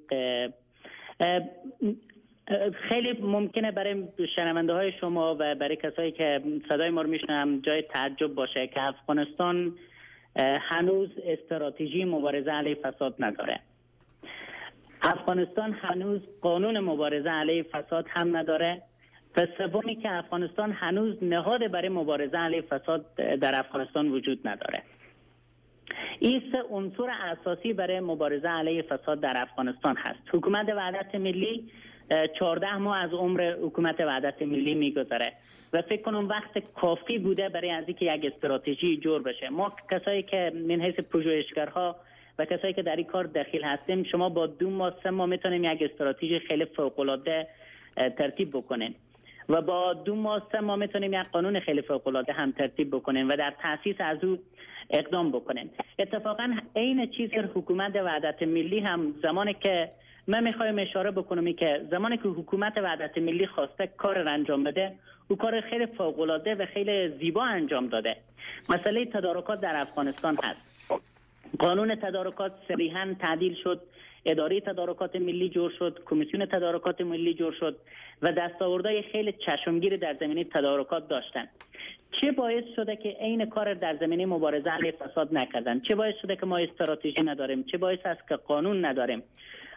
خیلی ممکنه برای شنونده های شما و برای کسایی که صدای ما رو میشنوند جای تعجب باشه که افغانستان هنوز استراتژی مبارزه علیه فساد نداره. افغانستان هنوز قانون مبارزه علیه فساد هم نداره. و سومی که افغانستان هنوز نهاد برای مبارزه علیه فساد در افغانستان وجود نداره. این سه عنصر اساسی برای مبارزه علیه فساد در افغانستان هست. حکومت وحدت ملی 14 ماه از عمر حکومت وحدت ملی میگذره و فکر کنم وقت کافی بوده برای از اینکه یک استراتژی جور بشه. ما کسایی که من حیث پژوهشگرها و کسایی که در این کار دخیل هستیم شما با 2 ماه 3 ماه میتونیم یک استراتژی خیلی فوق العاده ترتیب بکنیم و با 2 ماه 3 ماه میتونیم یک قانون خیلی فوق العاده هم ترتیب بکنیم و در تاسیس از او اقدام بکنیم. اتفاقا عین چیز حکومت وحدت ملی هم زمانی که من میخوایم اشاره بکنم که زمانی که حکومت وحدت ملی خواسته کار را انجام بده او کار خیلی فوق العاده و خیلی زیبا انجام داده. مسئله تدارکات در افغانستان هست. قانون تدارکات صریحاً تعدیل شد، اداره تدارکات ملی جور شد، کمیسیون تدارکات ملی جور شد و دستاوردهای خیلی چشمگیر در زمینه تدارکات داشتن. چه باعث شده که این کار در زمینه مبارزه علیه فساد نکردن؟ چه باعث شده که ما استراتژی نداریم؟ چه باعث است که قانون نداریم؟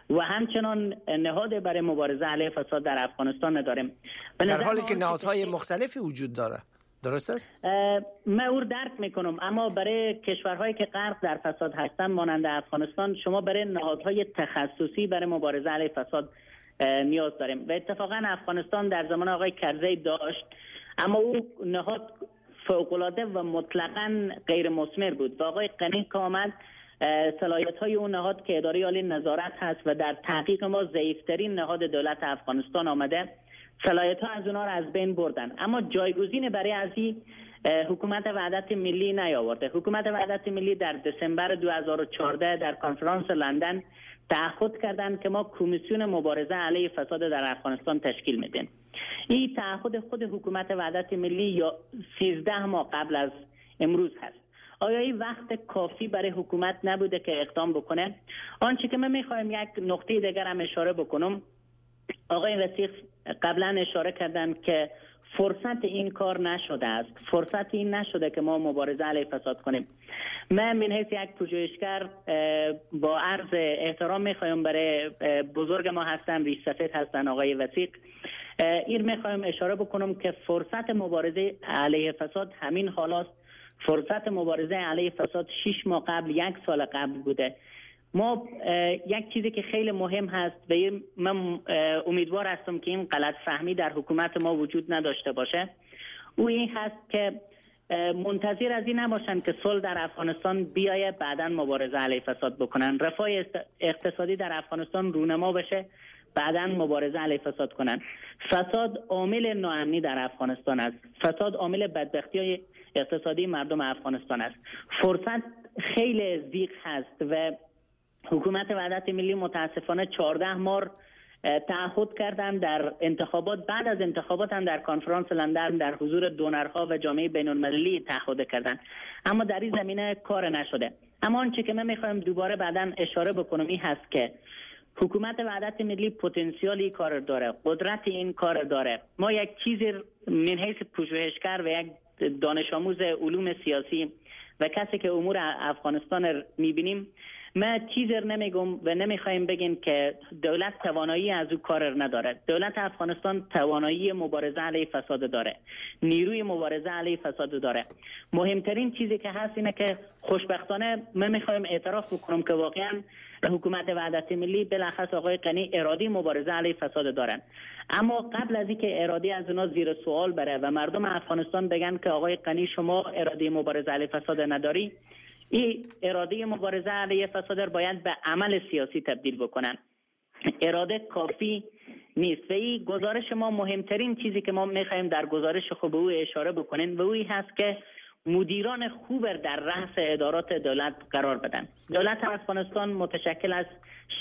و همچنان نهاد برای مبارزه علیه فساد در افغانستان نداریم. در حالی که نهادهای مختلفی وجود داره، درست است؟ من او درک میکنم، اما برای کشورهایی که غرق در فساد هستند مانند افغانستان شما برای نهادهای تخصصی برای مبارزه علیه فساد نیاز داریم و اتفاقا افغانستان در زمان آقای کرزی داشت، اما او نهاد فوق‌العاده و مطلقاً غیر مثمر بود و آقای غنی که آمد صلاحیت‌های اون نهاد که اداره عالی نظارت هست و در تحقیق ما ضعیف‌ترین نهاد دولت افغانستان آمده، صلاحیت‌ها از اونها را از بین بردن. اما جایگزین برای از این حکومت وحدت ملی نیاورده. حکومت وحدت ملی در دسامبر 2014 در کنفرانس لندن تعهد کردند که ما کمیسیون مبارزه علیه فساد در افغانستان تشکیل میدیم. این تعهد خود حکومت وحدت ملی یا 13 ماه قبل از امروز هست. آیا این وقت کافی برای حکومت نبوده که اقدام بکنه؟ آنچه که من میخوایم یک نقطه دیگر هم اشاره بکنم، آقای وثیق قبلا اشاره کردن که فرصت این کار نشده است، فرصت این نشده که ما مبارزه علیه فساد کنیم. من من حیث یک پژوهشگر با عرض احترام میخوایم برای بزرگ ما هستن، ریش سفید هستن آقای وثیق، این میخوایم اشاره بکنم که فرصت مبارزه علیه فساد همین حالاست. فرصت مبارزه علیه فساد 6 ماه قبل، 1 سال قبل بوده. ما یک چیزی که خیلی مهم هست و من امیدوار هستم که این غلط فهمی در حکومت ما وجود نداشته باشه، او این هست که منتظر از این نباشند که صلح در افغانستان بیایه بعداً مبارزه علیه فساد بکنن، رفاه اقتصادی در افغانستان رونما بشه بعداً مبارزه علیه فساد کنن. فساد عامل ناامنی در افغانستان است، فساد عامل بدبختی اقتصادی مردم افغانستان است. فرصت خیلی ضیق هست و حکومت وحدت ملی متاسفانه 14 ماه تعهد کردن در انتخابات، بعد از انتخابات هم در کنفرانس لندن در حضور دونرها و جامعه بین المللی تعهد کردن، اما در این زمینه کار نشده. اما آنچه که من میخوایم دوباره بعداً اشاره بکنم این هست که حکومت وحدت ملی پتانسیل این کار داره، قدرت این کار داره. ما یک چیزی من حیث پژوهشگر و یک دانش آموز علوم سیاسی و کسی که امور افغانستان میبینیم، ما چیزی نمیگم و نمیخوایم بگیم که دولت توانایی از او کار نداره. دولت افغانستان توانایی مبارزه علیه فساد داره، نیروی مبارزه علیه فساد داره. مهمترین چیزی که هست اینه که خوشبختانه من میخوایم اعتراف بکنم که واقعا حکومت وحدت ملی بالاخص آقای غنی اراده مبارزه علیه فساد دارن، اما قبل از اینکه اراده از اونا زیر سوال بره و مردم افغانستان بگن که آقای غنی شما اراده مبارزه علیه فساد نداری، این اراده مبارزه علیه فساد را باید به عمل سیاسی تبدیل بکنن. اراده کافی نیست و این گزارش ما مهمترین چیزی که ما میخوایم در گزارش خوب او اشاره بکنین و اوی هست که مدیران خوب در رأس ادارات دولت قرار بدن. دولت افغانستان متشکل از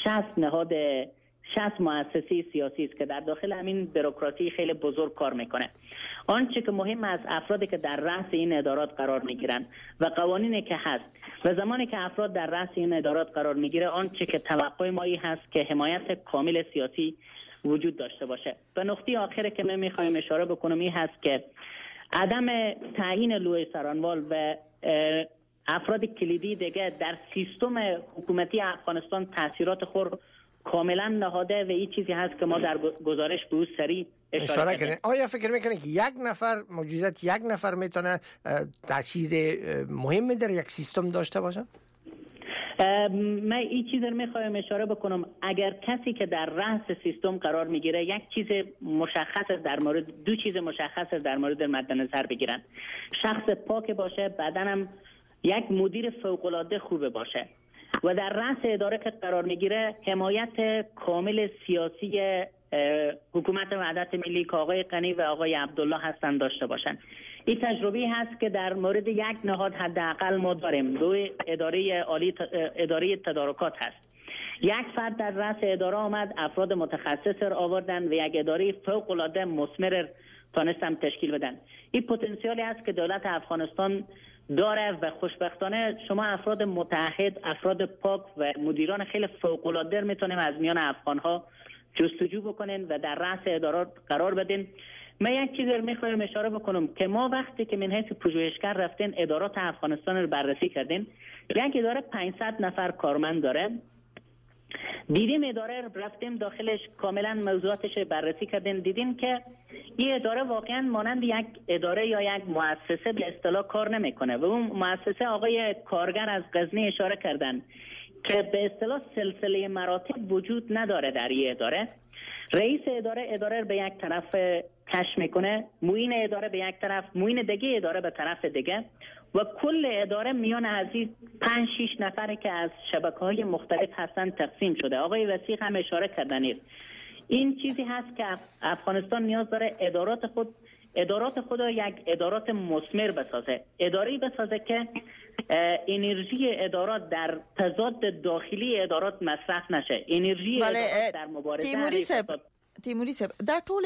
60 مؤسسه سیاسی است که در داخل همین بروکراسی خیلی بزرگ کار میکنه. آنچه که مهم از افرادی که در رأس این ادارات قرار میگیرن و قوانینی که هست و زمانی که افراد در رأس این ادارات قرار میگیره، آنچه که توقع ما هست که حمایت کامل سیاسی وجود داشته باشه. به نقطه آخری که من میخوایم اشاره بکنم این هست که عدم تعیین لوی سرانوال و افراد کلیدی دیگه در سیستم حکومتی افغانستان تاثیرات خود کاملا نهاده و این چیزی هست که ما در گزارش به او سریع اشاره کردیم. آیا فکر میکنه که یک نفر موجودیت یک نفر میتونه تاثیر مهمی در یک سیستم داشته باشه؟ من این چیز رو میخوایم اشاره بکنم، اگر کسی که در رأس سیستم قرار میگیره یک چیز مشخص در مورد دو چیز مشخص در مورد مد نظر بگیرن، شخص پاک باشه، بعداً هم یک مدیر فوق العاده خوب باشه و در رأس اداره که قرار میگیره حمایت کامل سیاسی حکومت وحدت ملی که آقای غنی و آقای عبدالله هستن داشته باشن. این تجربه هست که در مورد یک نهاد حداقل ما داریم، دو اداره عالی اداره تدارکات هست. یک فرد در رأس اداره آمد، افراد متخصص را آوردن و یک اداره فوق العاده مثمر تانستن تشکیل بدن. این پتانسیلی است که دولت افغانستان داره و خوشبختانه شما افراد متحد، افراد پاک و مدیران خیلی فوق العاده میتونیم از میان افغانها جستجو بکنین و در رأس ادارات قرار بدین. من یک چیز رو میخوایم اشاره بکنم که ما وقتی که من حیث پژوهشگر رفتین ادارات افغانستان رو بررسی کردین، یک اداره 500 نفر کارمند داره دیدیم اداره رفتیم داخلش کاملا موضوعاتش بررسی کردیم، دیدیم که این اداره واقعا مانند یک اداره یا یک مؤسسه به اصطلاح کار نمیکنه و اون مؤسسه آقای کارگر از غزنی اشاره کردن که به اصطلاح سلسله مراتب وجود نداره در این اداره. رئیس اداره به یک طرف کش میکنه، معین اداره به یک طرف، معین دیگه اداره به طرف دیگه و کل اداره میان از این 5-6 نفره که از شبکه‌های مختلف هستن تقسیم شده. آقای وثیق هم اشاره کردن این چیزی هست که افغانستان نیاز داره ادارات خود یک ادارات مثمر بسازه، اداری بسازه که انرژی ادارات در تضاد داخلی ادارات مصرف نشه، انرژی ادارات در مبارزه تیموری صاحب دا ټول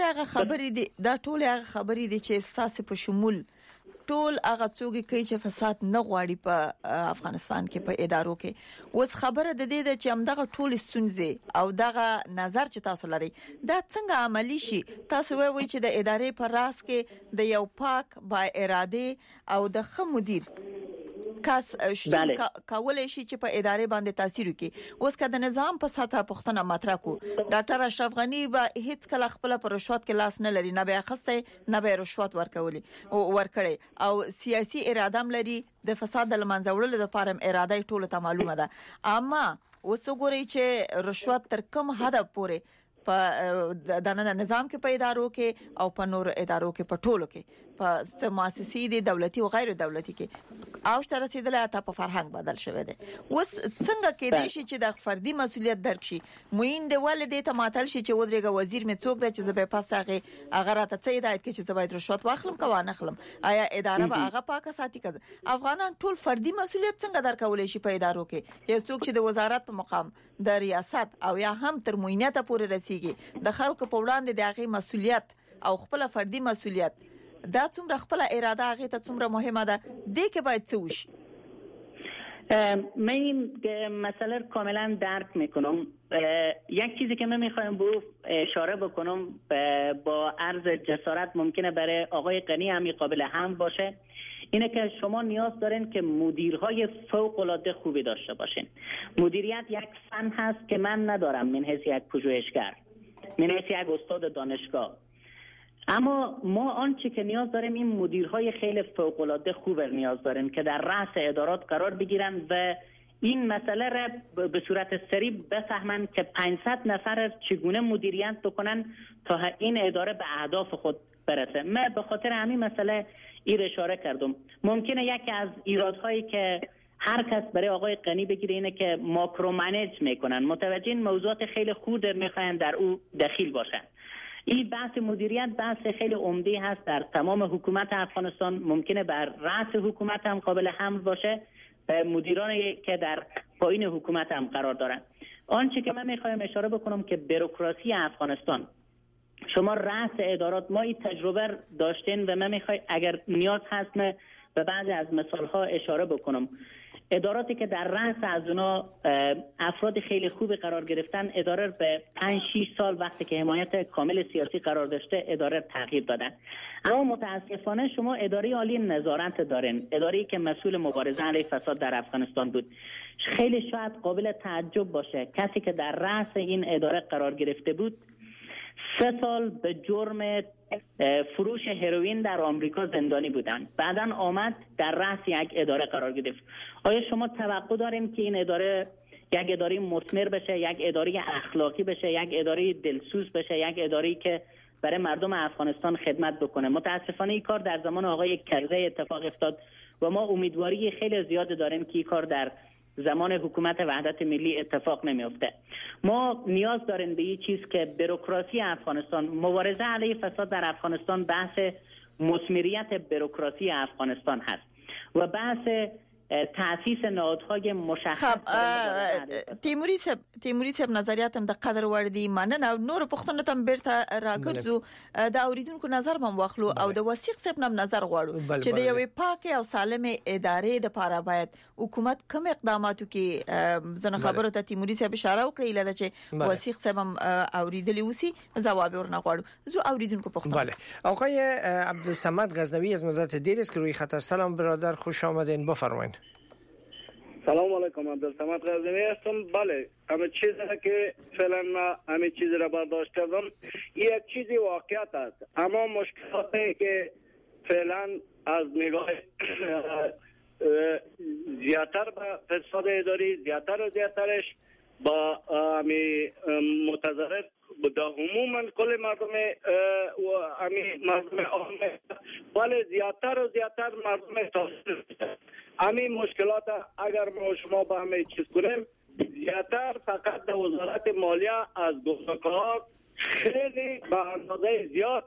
هغه خبرې دي چې ساسه په شمول ټول هغه څوک کوي چې فساد نه غواړي په افغانستان کې په ادارو کې. اوس خبره د دې ده چې همدغه ټول ستونزې او دغه نظر چې تاسو لري دا څنګه عملی شي؟ تاسو وایي چې د ادارې پر راس کې د یو پاک با اراده او د ښه مدیر کس شتون کولای شي چې په ادارې باندې تاثیر وکړي. اوس که د نظام په سطح پښتنه مطرح کو، ډاکټر اشرف غنی به هیڅ کله خپل پر رشوت کې لاس نه لري، نه به اخسته نه به رشوت ورکړي او سیاسي اراده هم لري د فساد د منځوړلو لپاره اراده ټول ته معلومه ده. اما اوس وګورئ چې رشوت تر کوم حد پورې په د نظام کې په ادارو کې او په نور ادارو کې په ټولو کې په مؤسسې دي دولتي او غیر دولتي کې اوج ته رسیدل یا په فرهنګ بدل شوی دی. اوس څنګه کېدای شي چې د فردي مسولیت درک شي؟ موین د ولدې ته ماتل شي چې ودرېګه وزیر می څوک د چې زبې پاس هغه راته څه هدایت کې چې زبې رشوت واخلم کا وانه خلم، آیا اداره به هغه پاکه ساتي کړه؟ افغانان ټول فردي مسولیت څنګه درکولای شي په ادارو کې؟ یو څوک چې د وزارت په مقام د ریاست او یا هم تر موینت پورې رسیږي د خلکو په وړاندې د هغه مسولیت او خپل فردي مسولیت دا څومره خپل اراده هغه ته څومره مهمه ده دې کې باید څه وشي؟ من این مسئله رو کاملا درک میکنم. یک چیزی که من میخوایم اشاره بکنم با عرض جسارت ممکنه برای آقای غنی هم قابل هم باشه، اینه که شما نیاز دارین که مدیرهای فوق العاده خوبی داشته باشین. مدیریت یک فن هست که من ندارم من حیث یک پژوهشگر، من حیث یک استاد دانشگاه، اما ما آنچه که نیاز داریم این مدیرهای خیلی فوق‌العاده خوب نیاز داریم که در رأس ادارات قرار بگیرن و این مسئله را به صورت سریع بفهمن که 500 نفر چگونه مدیریت بکنن تا این اداره به اهداف خود برسه. من به خاطر همین مسئله این اشاره کردم. ممکنه یکی از ایرادهایی که هر کس برای آقای غنی بگیره اینه که ماکرو منیج میکنن، متوجه این موضوعات خیلی خرد میخواین در او دخیل باشن. این بحث مدیریت بحث خیلی عمده هست در تمام حکومت افغانستان، ممکنه بر رأس حکومت هم قابل حمل باشه و مدیرانی که در پایین حکومت هم قرار دارن. آنچه که من میخوایم اشاره بکنم که بروکراسی افغانستان، شما رأس ادارات، ما این تجربه داشتین و من میخوام اگر نیاز هست من به بعضی از مثالها اشاره بکنم. اداراتی که در رأس از اونا افراد خیلی خوبی قرار گرفتن، اداره به 5-6 سال وقتی که حمایت کامل سیاسی قرار داشته اداره تغییر دادن. اما متاسفانه شما اداره عالی نظارت دارین، اداره‌ای که مسئول مبارزه علیه فساد در افغانستان بود. خیلی شاید قابل تعجب باشه کسی که در رأس این اداره قرار گرفته بود 3 سال به جرم فروش هروئین در آمریکا زندانی بودن، بعداً آمد در رأس یک اداره قرار گرفت. آیا شما توقع داریم که این اداره یک اداره مثمر بشه، یک اداره اخلاقی بشه، یک اداره دلسوز بشه، یک اداره که برای مردم افغانستان خدمت بکنه؟ متاسفانه این کار در زمان آقای کرزی اتفاق افتاد و ما امیدواری خیلی زیاد داریم که این کار در زمان حکومت وحدت ملی اتفاق نمیفته. ما نیاز داریم به این چیز که بروکراسی افغانستان، مبارزه علیه فساد در افغانستان بحث مثمریت بروکراسی افغانستان هست و بحث تاسیس نهادهای مشخص. تیموری صاحب نظریاتم د قدر وړ دي، مننه. نور پښتنو ته بیرته راګرځو، د اوریدونکو نظر هم واخلو او د وثیق صاحب نم نظر غواړو چې د یوې پاکه او سالمه ادارې د لپاره باید حکومت کوم اقداماتو کې زنه خبرو ته تیموری صاحب اشاره وکړي لده چې وثیق صاحب هم اوریدلی وسی جواب ورنه غواړو. زو اوریدونکو پښتنو. بله، آقای عبدالصمد غزنوی از مدت دیر است که روی خط. سلام برادر، خوش آمدین، بفرمایید. سلام علیکم. عبدالصمد غزنوی هستم. بله، همه چیزی که فعلا ما همه چیز را برداشت کردم یک چیزی واقعیت است، اما مشکلاتی که فعلا از نگاه زیادتر به فساد اداری زیادتر و زیادترش با متضرر در عموما کل مردم عام، ولی زیادتر و زیادتر مردم تاثیر همین مشکلات اگر ما شما با همه چیز کنیم زیادتر فقط در وزارت مالیه از گمرک‌ها خیلی به اندازه زیاد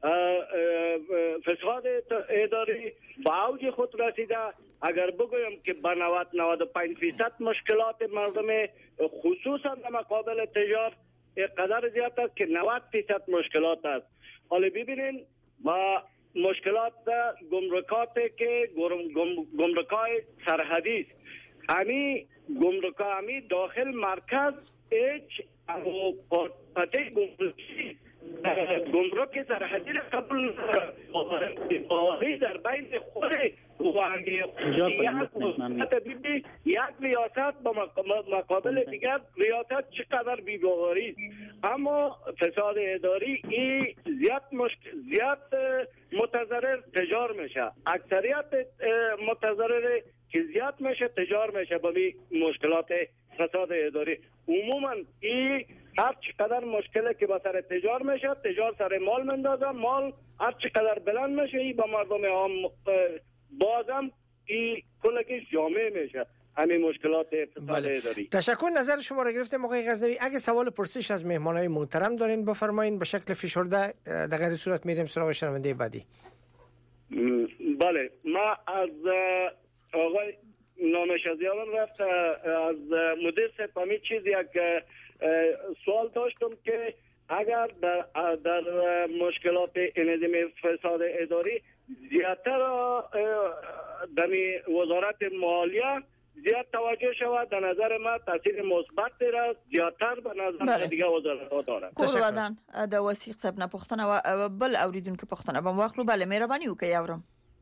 فساد اداری با اوج خود رسیده. اگر بگویم که به 95% مشکلات مردم خصوصا در مقابل تجار قدر زیاد است که 90% مشکلات است. حالا ببینین با مشکلات گمرکاتی که گمرکای سرحدی است، همی داخل مرکز هیچ پته گمرک سرحدی را قبول نداره. در بین خود یک ریاست با مقابل دیگر ریاست چقدر بی‌باوری است. اما فساد اداری این زیاد متضرر تجار میشه. اکثریت متضرر که زیاد میشه تجار میشه با مشکلات فساد اداری. عموما این هر چقدر مشکلی که با سر تجار میشه، تجار سر مال مندازه، مال هر چقدر بلند میشه این با مردم عام بازم این کلکش جامع میشه همین مشکلات فساد اداری. تشکر. نظر شما را گرفتیم آقای غزنوی. اگه سوال پرسش از مهمانای محترم دارین بفرمایین، به شکل فشرده. در غیر صورت میریم سراغ شنونده بعدی. بله، ما از آقای نامش از یادم رفت، از مدیر سپامی چیز یک سوال داشتم که اگر در مشکلات انظام فساد اداری زیادتر در وزارت مالیه زیاد توجه شود، در نظر ما تاثیر مثبت را زیادتر به نظر دیگه وزارت ها دارد. قربان د وثیق صاحب نه پوښتنه و بل اوریدونکو پوښتنه به واخلو. بله، مهرباني وکړئ اورم.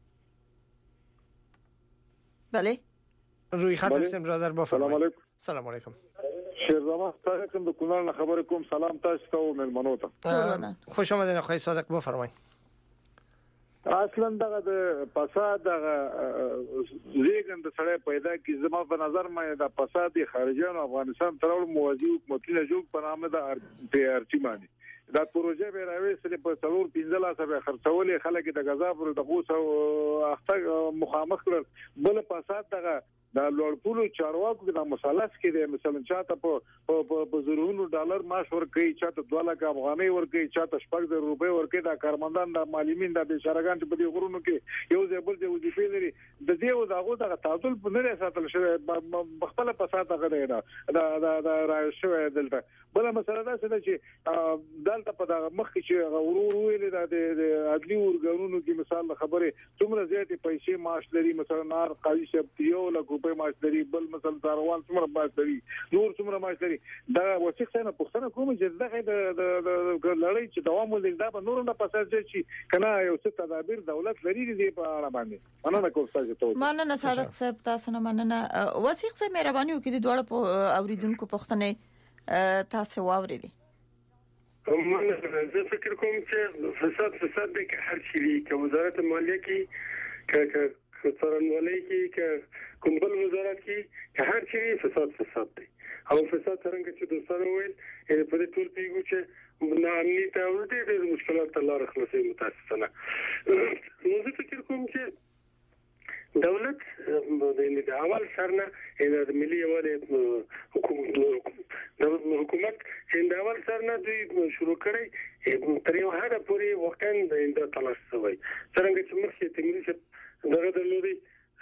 بله روی خط هستیم برادر، بفرمایید. سلام علیکم. سلام علیکم. شیرزمان صاحب د کونړ نه خبر کوم. سلام تاسو ته او ملمنو ته. خوش آمدید آقای صادق، بفرمایید. اصلا دغه د فساد دغه زیګند سره پیدا کی زما په نظر مې د فساد خارجيان افغانستان ترول موازی حکومتونه جوړ په نامه د PRT باندې دا پروژه به راوېسل په څلور 15 سره خرڅولې خلک د غذا پر د غوسه اخته مخامخ بل فساد دغه د لوړپولو چارواکو د مثلث کې د مثلا چاته په زرونو ډالر معاش ورکړي، چاته 2 لک افغانۍ ورکړي، چاته 6 روپۍ ورکړي. د کارمندان د معلمین د بیچارهګان په دې غرونو کې یو ځای بل ځای وظیفې لري. د دې او دغه د تعادل په نړۍ ساتل شوی خپل فساد غړي دا راځي دلته. بل مسله دا چې دلته په دغه مخ کې چې وروویل د عدلي ورګانونو کې مثال خبره څومره زیاتې پیسې معاش لري. مثلا نار قاضي صاحب یو لک په معاش لري، بل مثلا داروال څومره معاش لري، نور څومره معاش لري. دا وثیق څنګه پوښتنه کوم چې دغه لړۍ چې دوام ولري دا به نور نه پاسه چې کنه یو څه تدابیر دولت لري دي په اړه باندې. مننه کوم تاسو. مننه صادق صاحب، تاسو نه مننه. وثیق صاحب مهرباني وکړئ د دوړ اوریدونکو پوښتنه تاسو واوریدي. زه فکر کوم چې فساد دی که هر شي که وزارت مالیه کې که څارنوالۍ کې که کوم بل وزارت کې که هر شي فساد دی. او فساد څنګه چې دوستانو ویل په دې ټول پیګو چې ناامني ته ورته د مشکلات لاره خلاصي متاسفانه. نو زه فکر کوم چې دولت د اول سرنه د ملي یوالي حکومت چې د اول سرنه دوی شروع کړي تر یو حد پورې وقایع د تلاش شوی. څنګه چې مخکې تمرین دغه د لوري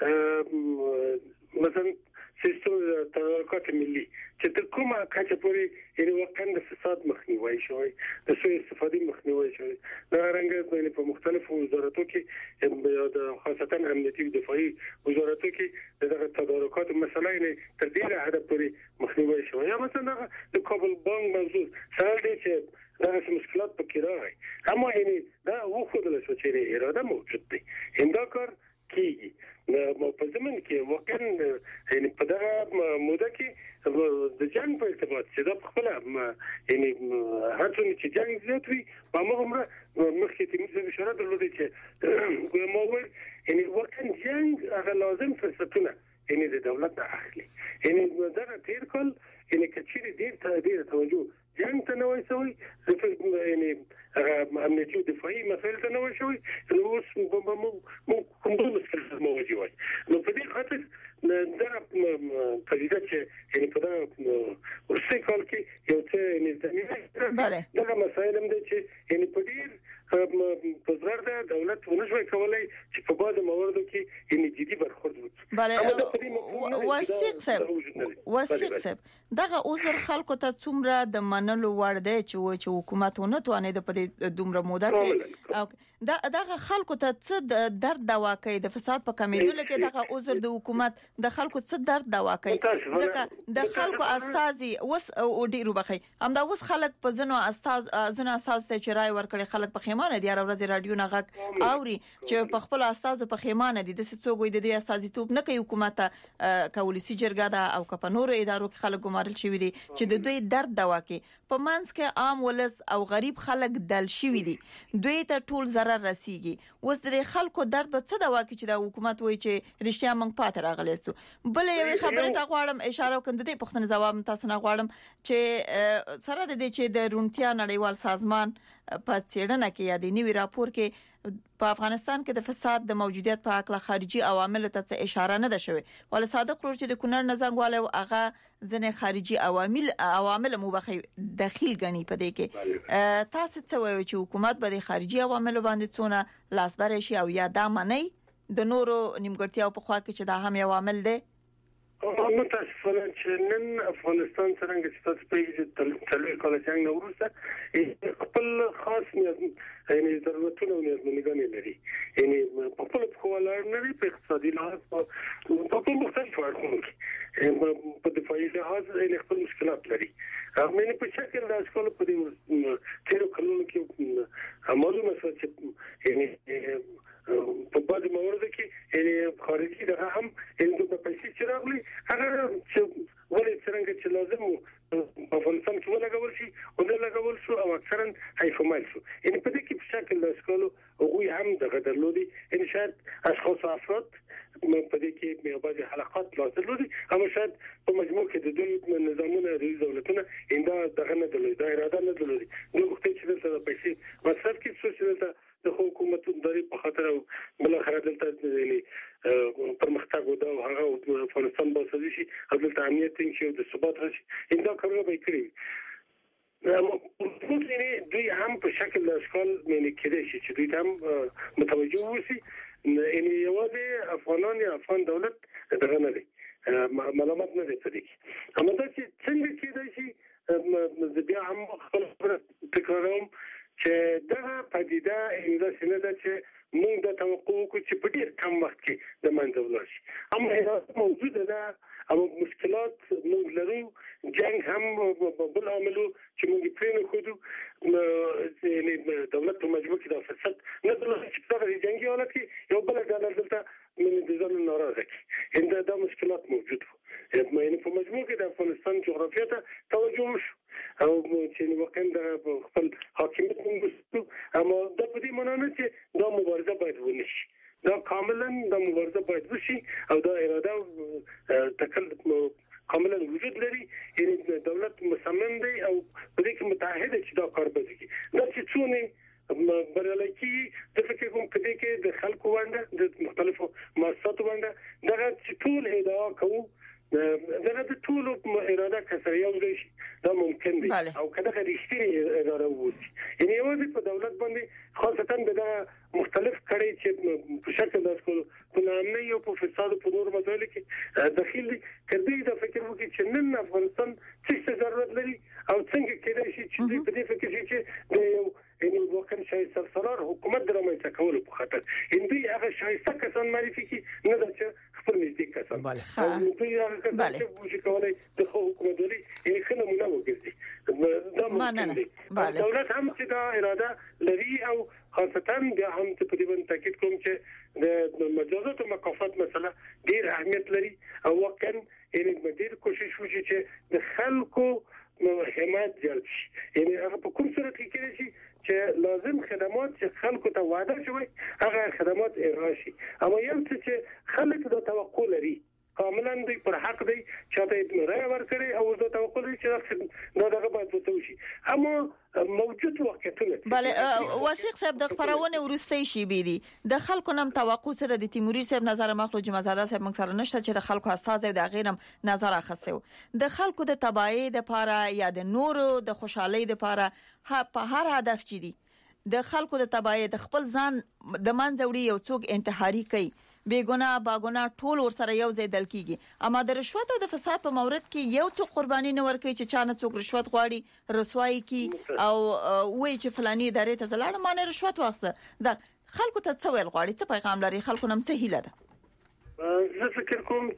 مثلا سیستم تدارکات ملي چې تر کومه کچه پورې یې وقایع د فساد مخنیوي شوی، د سوء استفادې مخنیوي شوی. دا رنګ په مختلفو وزارتو کې د خاصتا امنیتي او دفاعي وزارتو کې دغه تدارکات مسله یې تر ډیره حد پورې مخنیوي شوی. یا مثلا د کابل بانک موضوع سره دي چې دا مشکلات پکې راغلي، اما یعنی دا وخت د لسوچې اراده موجود دی. همدا کار کیږي. په زمين کې واقعا یعنی په دغه موده کې د جنگ په ارتباط چې د خپل یعنی هڅه چې جنگ زیات وي په موږ مخکې تاسو اشاره درلوده چې کومه یعنی واقعا جنگ هغه لازم فرصتونه یعنی د دولت اخلي یعنی دا تیر کول یعنی کچې ډیر توجه جنگ ته نوې سوي یعنی امنیتي دفاعي مسایل ته نوې شوی نو اوس کوم ډول مشکل موجود وي نو په دې خاطر دا پدیده چې یعنی په دا ورسې کال کې یو څه نظامي دا مسایل هم دي چې یعنی په دې په ضرر د دولت ونشوي کولای چې په بعض مواردو کې یعنی جدي برخورد وکړي. بله وثیق صاحب دغه عذر خلکو ته څومره د منلو وړ دی چې حکومت ونه توانید په دې دومره موده کې دغه خلکو ته څه درد دوا کوي د فساد په کمیدلو کې دغه عذر د حکومت د خلکو څه درد دوا کوي ځکه د خلکو استازي وس او ډیرو بخي همدا وس خلک په زنو استاز ته چرای ورکړي خلک په خیمانه دي ورځ رادیو نه غږ اوري چې په خپل استازو په خیمانه دي د څوګوي د دې استازیتوب نه کوي حکومت کولسي جرګه دا او په نورو ادارو کې خلک ګمارل شوی دي چې د دوی درد دوا کوي په منځ کې عام ولس او غریب خلک دل شوی دي دوی ته ټول ضرر رسیږي اوس د خلکو درد به څه دوا کوي چې د حکومت وایي چې رښتیا موږ پاتې راغلیستو بل یو خبره ته غواړم اشاره وکړم د دې پښتنې جواب تاسو نه غواړم چې سره د دې چې د رونتیا نړیوال سازمان په څېړنه کې یا د نیوی راپور کې په افغانستان کې د فساد د موجودیت په اړه خارجي عوامل ته اشاره نه ده شوې ول صادق ورور چې د کونړ نزنګواله او هغه ځنه خارجي عوامل مبخي داخل غني په دې کې تاسو څه وایو چې حکومت به د خارجي عوامل باندې څونه لاسبر شي او یا دا منی د نورو نیمګړتیاو په خوا کې چې دا هم عوامل دي متاسفانه چې نن افغانستان څنګه چې تاسو په تلوي کال څنګه نورسته خپل خاص یعنی ضرورتونه او نیازمندګانې لري یعنی په خپل خپلوان نه لري په اقتصادي لحاظ په ټول مختلف اړخونو کې په دفاعي لحاظ یې خپل مشکلات لري مې په شکل د اسکول په دې تیرو کلونو کې معلومه شوه چې یعنی په بعض موارد کې یعنی خارجي دغه هم یعنی د پیسې چې راغلي هغه چې ولې څنګه چې لازم په افغانستان کې ولګول شي او د لګول شو او اکثرا هیفمال شو یعنی په دې کې په شکل د اسکول او هم دغه درلودي ان شاء اشخاص افراد په دې کې په بعض حلقات لازم دي اما شاید په مجموع کې د دوی نظامونه د دولتونو انده دغه نه درلودي دا اراده نه درلودي نو وخت چې د پیسې مصرف کې څه چې د حکومتونو داري په خاطر او بل اخر دلته یعنی پرمختګ ودا او هغه افغانستان به سوي شي او د امنیت څنګه د ثبات راشي انده کارونه به کړی دوی هم په شکل د اشکال معنی کېدای شي چې دوی هم متوجه وسی یعنی یوازې افغانان یا افغان دولت دغه نه دي معلومات نه دي پدې کې اما دا چې څنګه کېدای شي بیا هم خپل تکراروم چې دا پدیده انده سینه ده چې موږ د توقع کوو چې په ډیر کم وخت کې د منځ ولاړ شي اما موجوده ده او مشکلات موږ لرو جنگ هم بل عاملو چې موږ پرې نه خو یعنی دولت په مجبور کې د فساد نه درلود چې په جنگي حالت کې یو بل ډول دلته من د ځان ناراضه کی انده دا مشکلات موجود یعنی په مجموع کې د افغانستان جغرافیه ته توجه وشو او چې واقعا د خپل حاکمیت موږ اما د دې معنی چې دا مبارزه باید ونشي دا کاملا د مبارزه باید وشي او دا اراده تکل کاملا وجود لري یعنی دولت مصمم دی او په دې کې متحد چې دا کار به کوي دا چې څونه برالکی د فکر کوم په دې کې د خلکو باندې د مختلفو مؤسساتو باندې دا چې ټول ادعا کوي دا د ټول اراده کسر یو دی دا ممکن دی او کله رښتینی اراده ووسی یعنی یوازې په دولت باندې خاصتا د مختلف کړي چې په شکل د اسکول په نامه یو په فساد په نور مسایل کې داخلي کړي د فکر وکړي چې نن افغانستان څه ضرورت لري او څنګه کېدای شي چې په دې فکر چې یو یعنی واقعا شایسته سرسالار حکومت درمایته کول په خاطر اندي هغه شایسته کسان معرفي کی نه د خپل نږدې کسان بله دوی هغه کسان چې وشي کولای د حکومت لري یعنی خنه مونږ وګرځي دا ممکن دی دولت هم چې دا اراده لري او خاصتا بیا هم تقریبا تاکید کوم چې د مجازات او مکافات مسله ډیر اهمیت لري او واقعا یعنی ډیر کوشش وشي چې د خلکو حمایت جلب شي. یعنی هغه په کوم صورت کې کېږي چې لازم خدمات چې خلکو ته وعده شوی هغه خدمات ارائه شي. اما یو څه چې خلک د توقع لري کاملا دوی پر حق دی چې ته رای ورکړي او د توقع لري چې دا دغه باید وته شي. اما موجود واقعیتونه بله وثیق صاحب د خبرونه ورستي شي بيدي د خلکو نم توقع سره د تیموري صاحب نظر مخلوج مزاله صاحب موږ سره نشته چې د خلکو استاد د غیرم نظر اخستو د خلکو د تبعی د پاره یا د نورو د خوشحالي د پاره په هر هدف چي دي د خلکو د تبعی د خپل ځان د منځوړي یو څوک انتحاري کوي بیگناه باگناه ټول ور سره یو ځای دل کیږي. اما د رشوت او د فساد په مورد کې یو څوک قرباني نه ورکوي چې چانه څوک رشوت غواړي رسوایی کی او وای چې فلاني ادارې ته ځلاړه مانه رشوت واخسه د خلکو ته څه ویل غواړي څه پیغام لري خلکو نم څه هیله ده. زه فکر کوم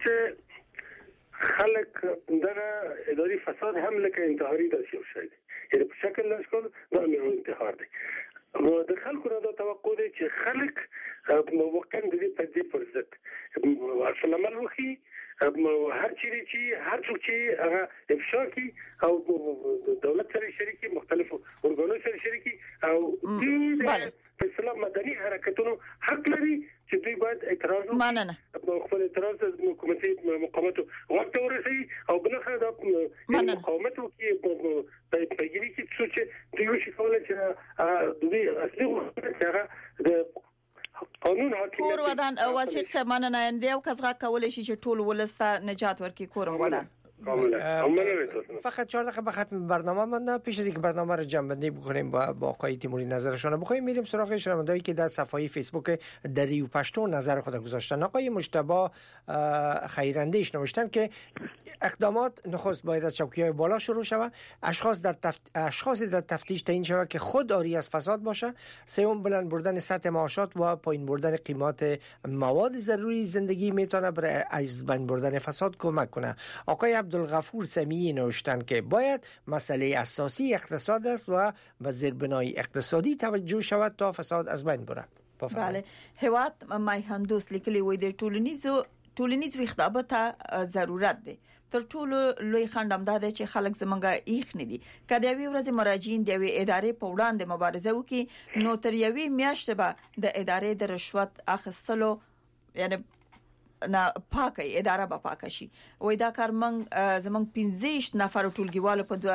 چې خلک دغه اداري فساد هم لکه انتحاري د شي شي یعنی په شکل لاشکول دا نه انتحار دی. د خلکو را د توقع دي چې خلک موقع دې په دې فرصت اصل عمل وکړي هر چیرې چې هر څوک چې هغه افشا کوي او دولت سره شریکي مختلفو ارګانونو سره شریکي او دې په اسلام مدني حرکتونو حق لري چې دوی باید اعتراض وکړي خپل اعتراض د حکومتي مقاماتو وخت ورسي او بلخره د مقاومت وکړي په پیګری کې چې دوی شي کولای چې دوی اصلي هغه د قانون حاکمیت کور ودان وثیق سمانه نه دی او کزغه کول شي چې ټول ولسته نجات ورکړي کورم ودان. فقط 4 دقیقه به ختم برنامه مونده. پیش از اینکه برنامه رو جمع‌بندی بکنیم با آقای تیموری نظرشون بخوایم میریم سراغ شنوندهایی که در صفحه فیسبوک دریو پشتو نظر خود گذاشتن. آقای مجتبی خیرنده‌اش نوشتن که اقدامات نخست باید از چوکی‌های بالا شروع شود، اشخاصی در تفتیش تعیین شود که خود آری از فساد باشه، سوم بلند بردن سطح معاشات و پایین بردن قیمت مواد ضروری زندگی میتونه برای از بین بردن فساد کمک کنه. آقای عبدالغفور سمیعی نوشتن که باید مسئله اساسی اقتصاد است و به زیربنای اقتصادی توجه شود تا فساد از بین بره. بله هواد مایهندوس لیکلی وي د ټولنیز ویښتابه ته ضرورت دی. تر ټولو لوی خندم دا چې خلک زمونږه ایخ نه دي. کله یوې ورځ مراجعین د یوې ادارې په وړاندې مبارزه وکړي نو تر یوې میاشتې به د ادارې د رشوت اخیستلو یعنی نه پاکه اداره به پاکه شي. وای دا کار زمونږ 15 نفر ټولګیوالو په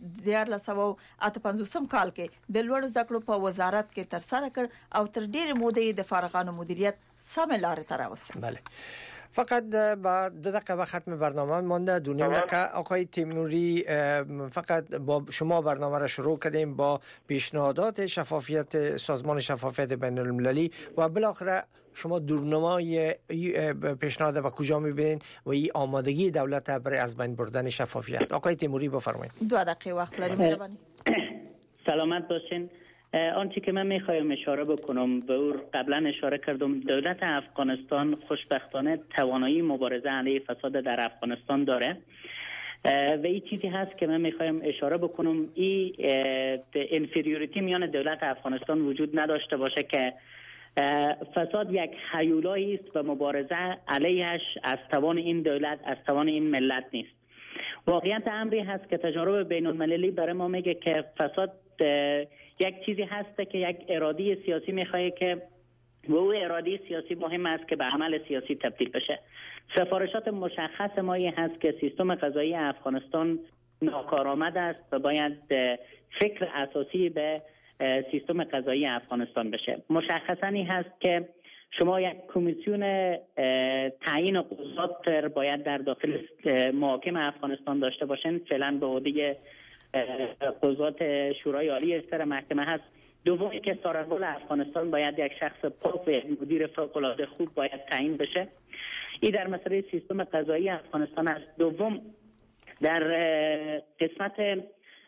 1958 کال کې د لوړو زده کړو په وزارت کې تر سره کړ او تر ډېر مودې د فارغانو مدیریت سم لار تر راوست. بله فقط با 2 دقیقه ختم برنامه مانده. دونیم دقیقه آقای تیموری فقط با شما برنامه را شروع کردیم با پیشنهادات شفافیت سازمان شفافیت بین المللی و بالاخره شما دورنمای پیشنهاد و کجا می‌بینید و این آمادگی دولت برای از بین بردن شفافیت. آقای تیموری بفرمایید. 2 دقیقه وقت داریم مهربانی. سلامت باشین. آنچه که من میخوایم اشاره بکنم به او قبلا اشاره کردم دولت افغانستان خوشبختانه توانایی مبارزه علیه فساد در افغانستان داره و این چیزی هست که من میخوایم اشاره بکنم این انفریوریتی میان دولت افغانستان وجود نداشته باشه که فساد یک هیولایی است و مبارزه علیهش از توان این دولت از توان این ملت نیست. واقعیت امری هست که تجارب بین المللی برای ما میگه که فساد یک چیزی هست که یک اراده سیاسی میخواد که و او اراده سیاسی مهم است که به عمل سیاسی تبدیل بشه. سفارشات مشخص ما این هست که سیستم قضایی افغانستان ناکارآمد است و باید فکر اساسی به سیستم قضایی افغانستان بشه. مشخصاً این هست که شما یک کمیسیون تعیین قضات باید در داخل محاکم افغانستان داشته باشین. فعلا به عهده قضات شورای عالی ستر محکمه هست. دومی که سارنگل افغانستان باید یک شخص پاک و یک مدیر فوق‌العاده خوب باید تعیین بشه. این در مسئله سیستم قضایی افغانستان است. دوم در قسمت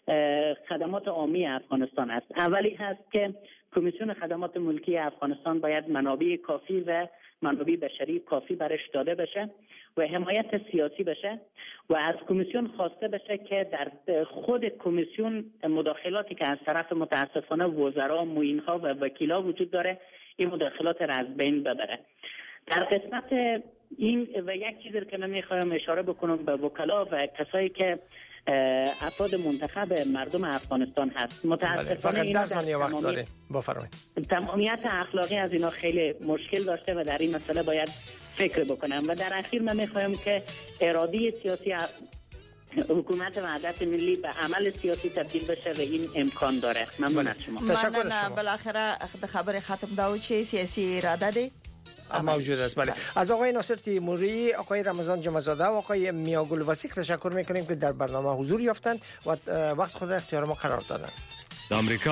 خدمات عامی افغانستان است. اولی هست که کمیسیون خدمات ملکی افغانستان باید منابع کافی و منابع بشری کافی برش داده بشه و حمایت سیاسی بشه و از کمیسیون خواسته بشه که در خود کمیسیون مداخلاتی که از طرف متاسفانه وزرا، معین‌ها و وکیلا وجود داره این مداخلات را از بین ببره. در قسمت این و یک چیزی که من میخوایم اشاره بکنم به وکلا و کسایی که افراد منتخب مردم افغانستان هست، متاسفانه اینا در تمامیت اخلاقی از اینا خیلی مشکل داشته و در این مسئله باید فکر بکنم. و در اخیر من میخوایم که اراده سیاسی حکومت وحدت ملی به عمل سیاسی تبدیل بشه و این امکان داره. ممنون از شما. ممنون. بالاخره خبر ختم داو چه سیاسی اراده دی موجود است. بله، از آقای ناصر تیموری، آقای رمضان جمعزاده و آقای میاگل وسیق تشکر میکنیم که در برنامه حضور یافتند و وقت خود اختیار ما قرار دادند.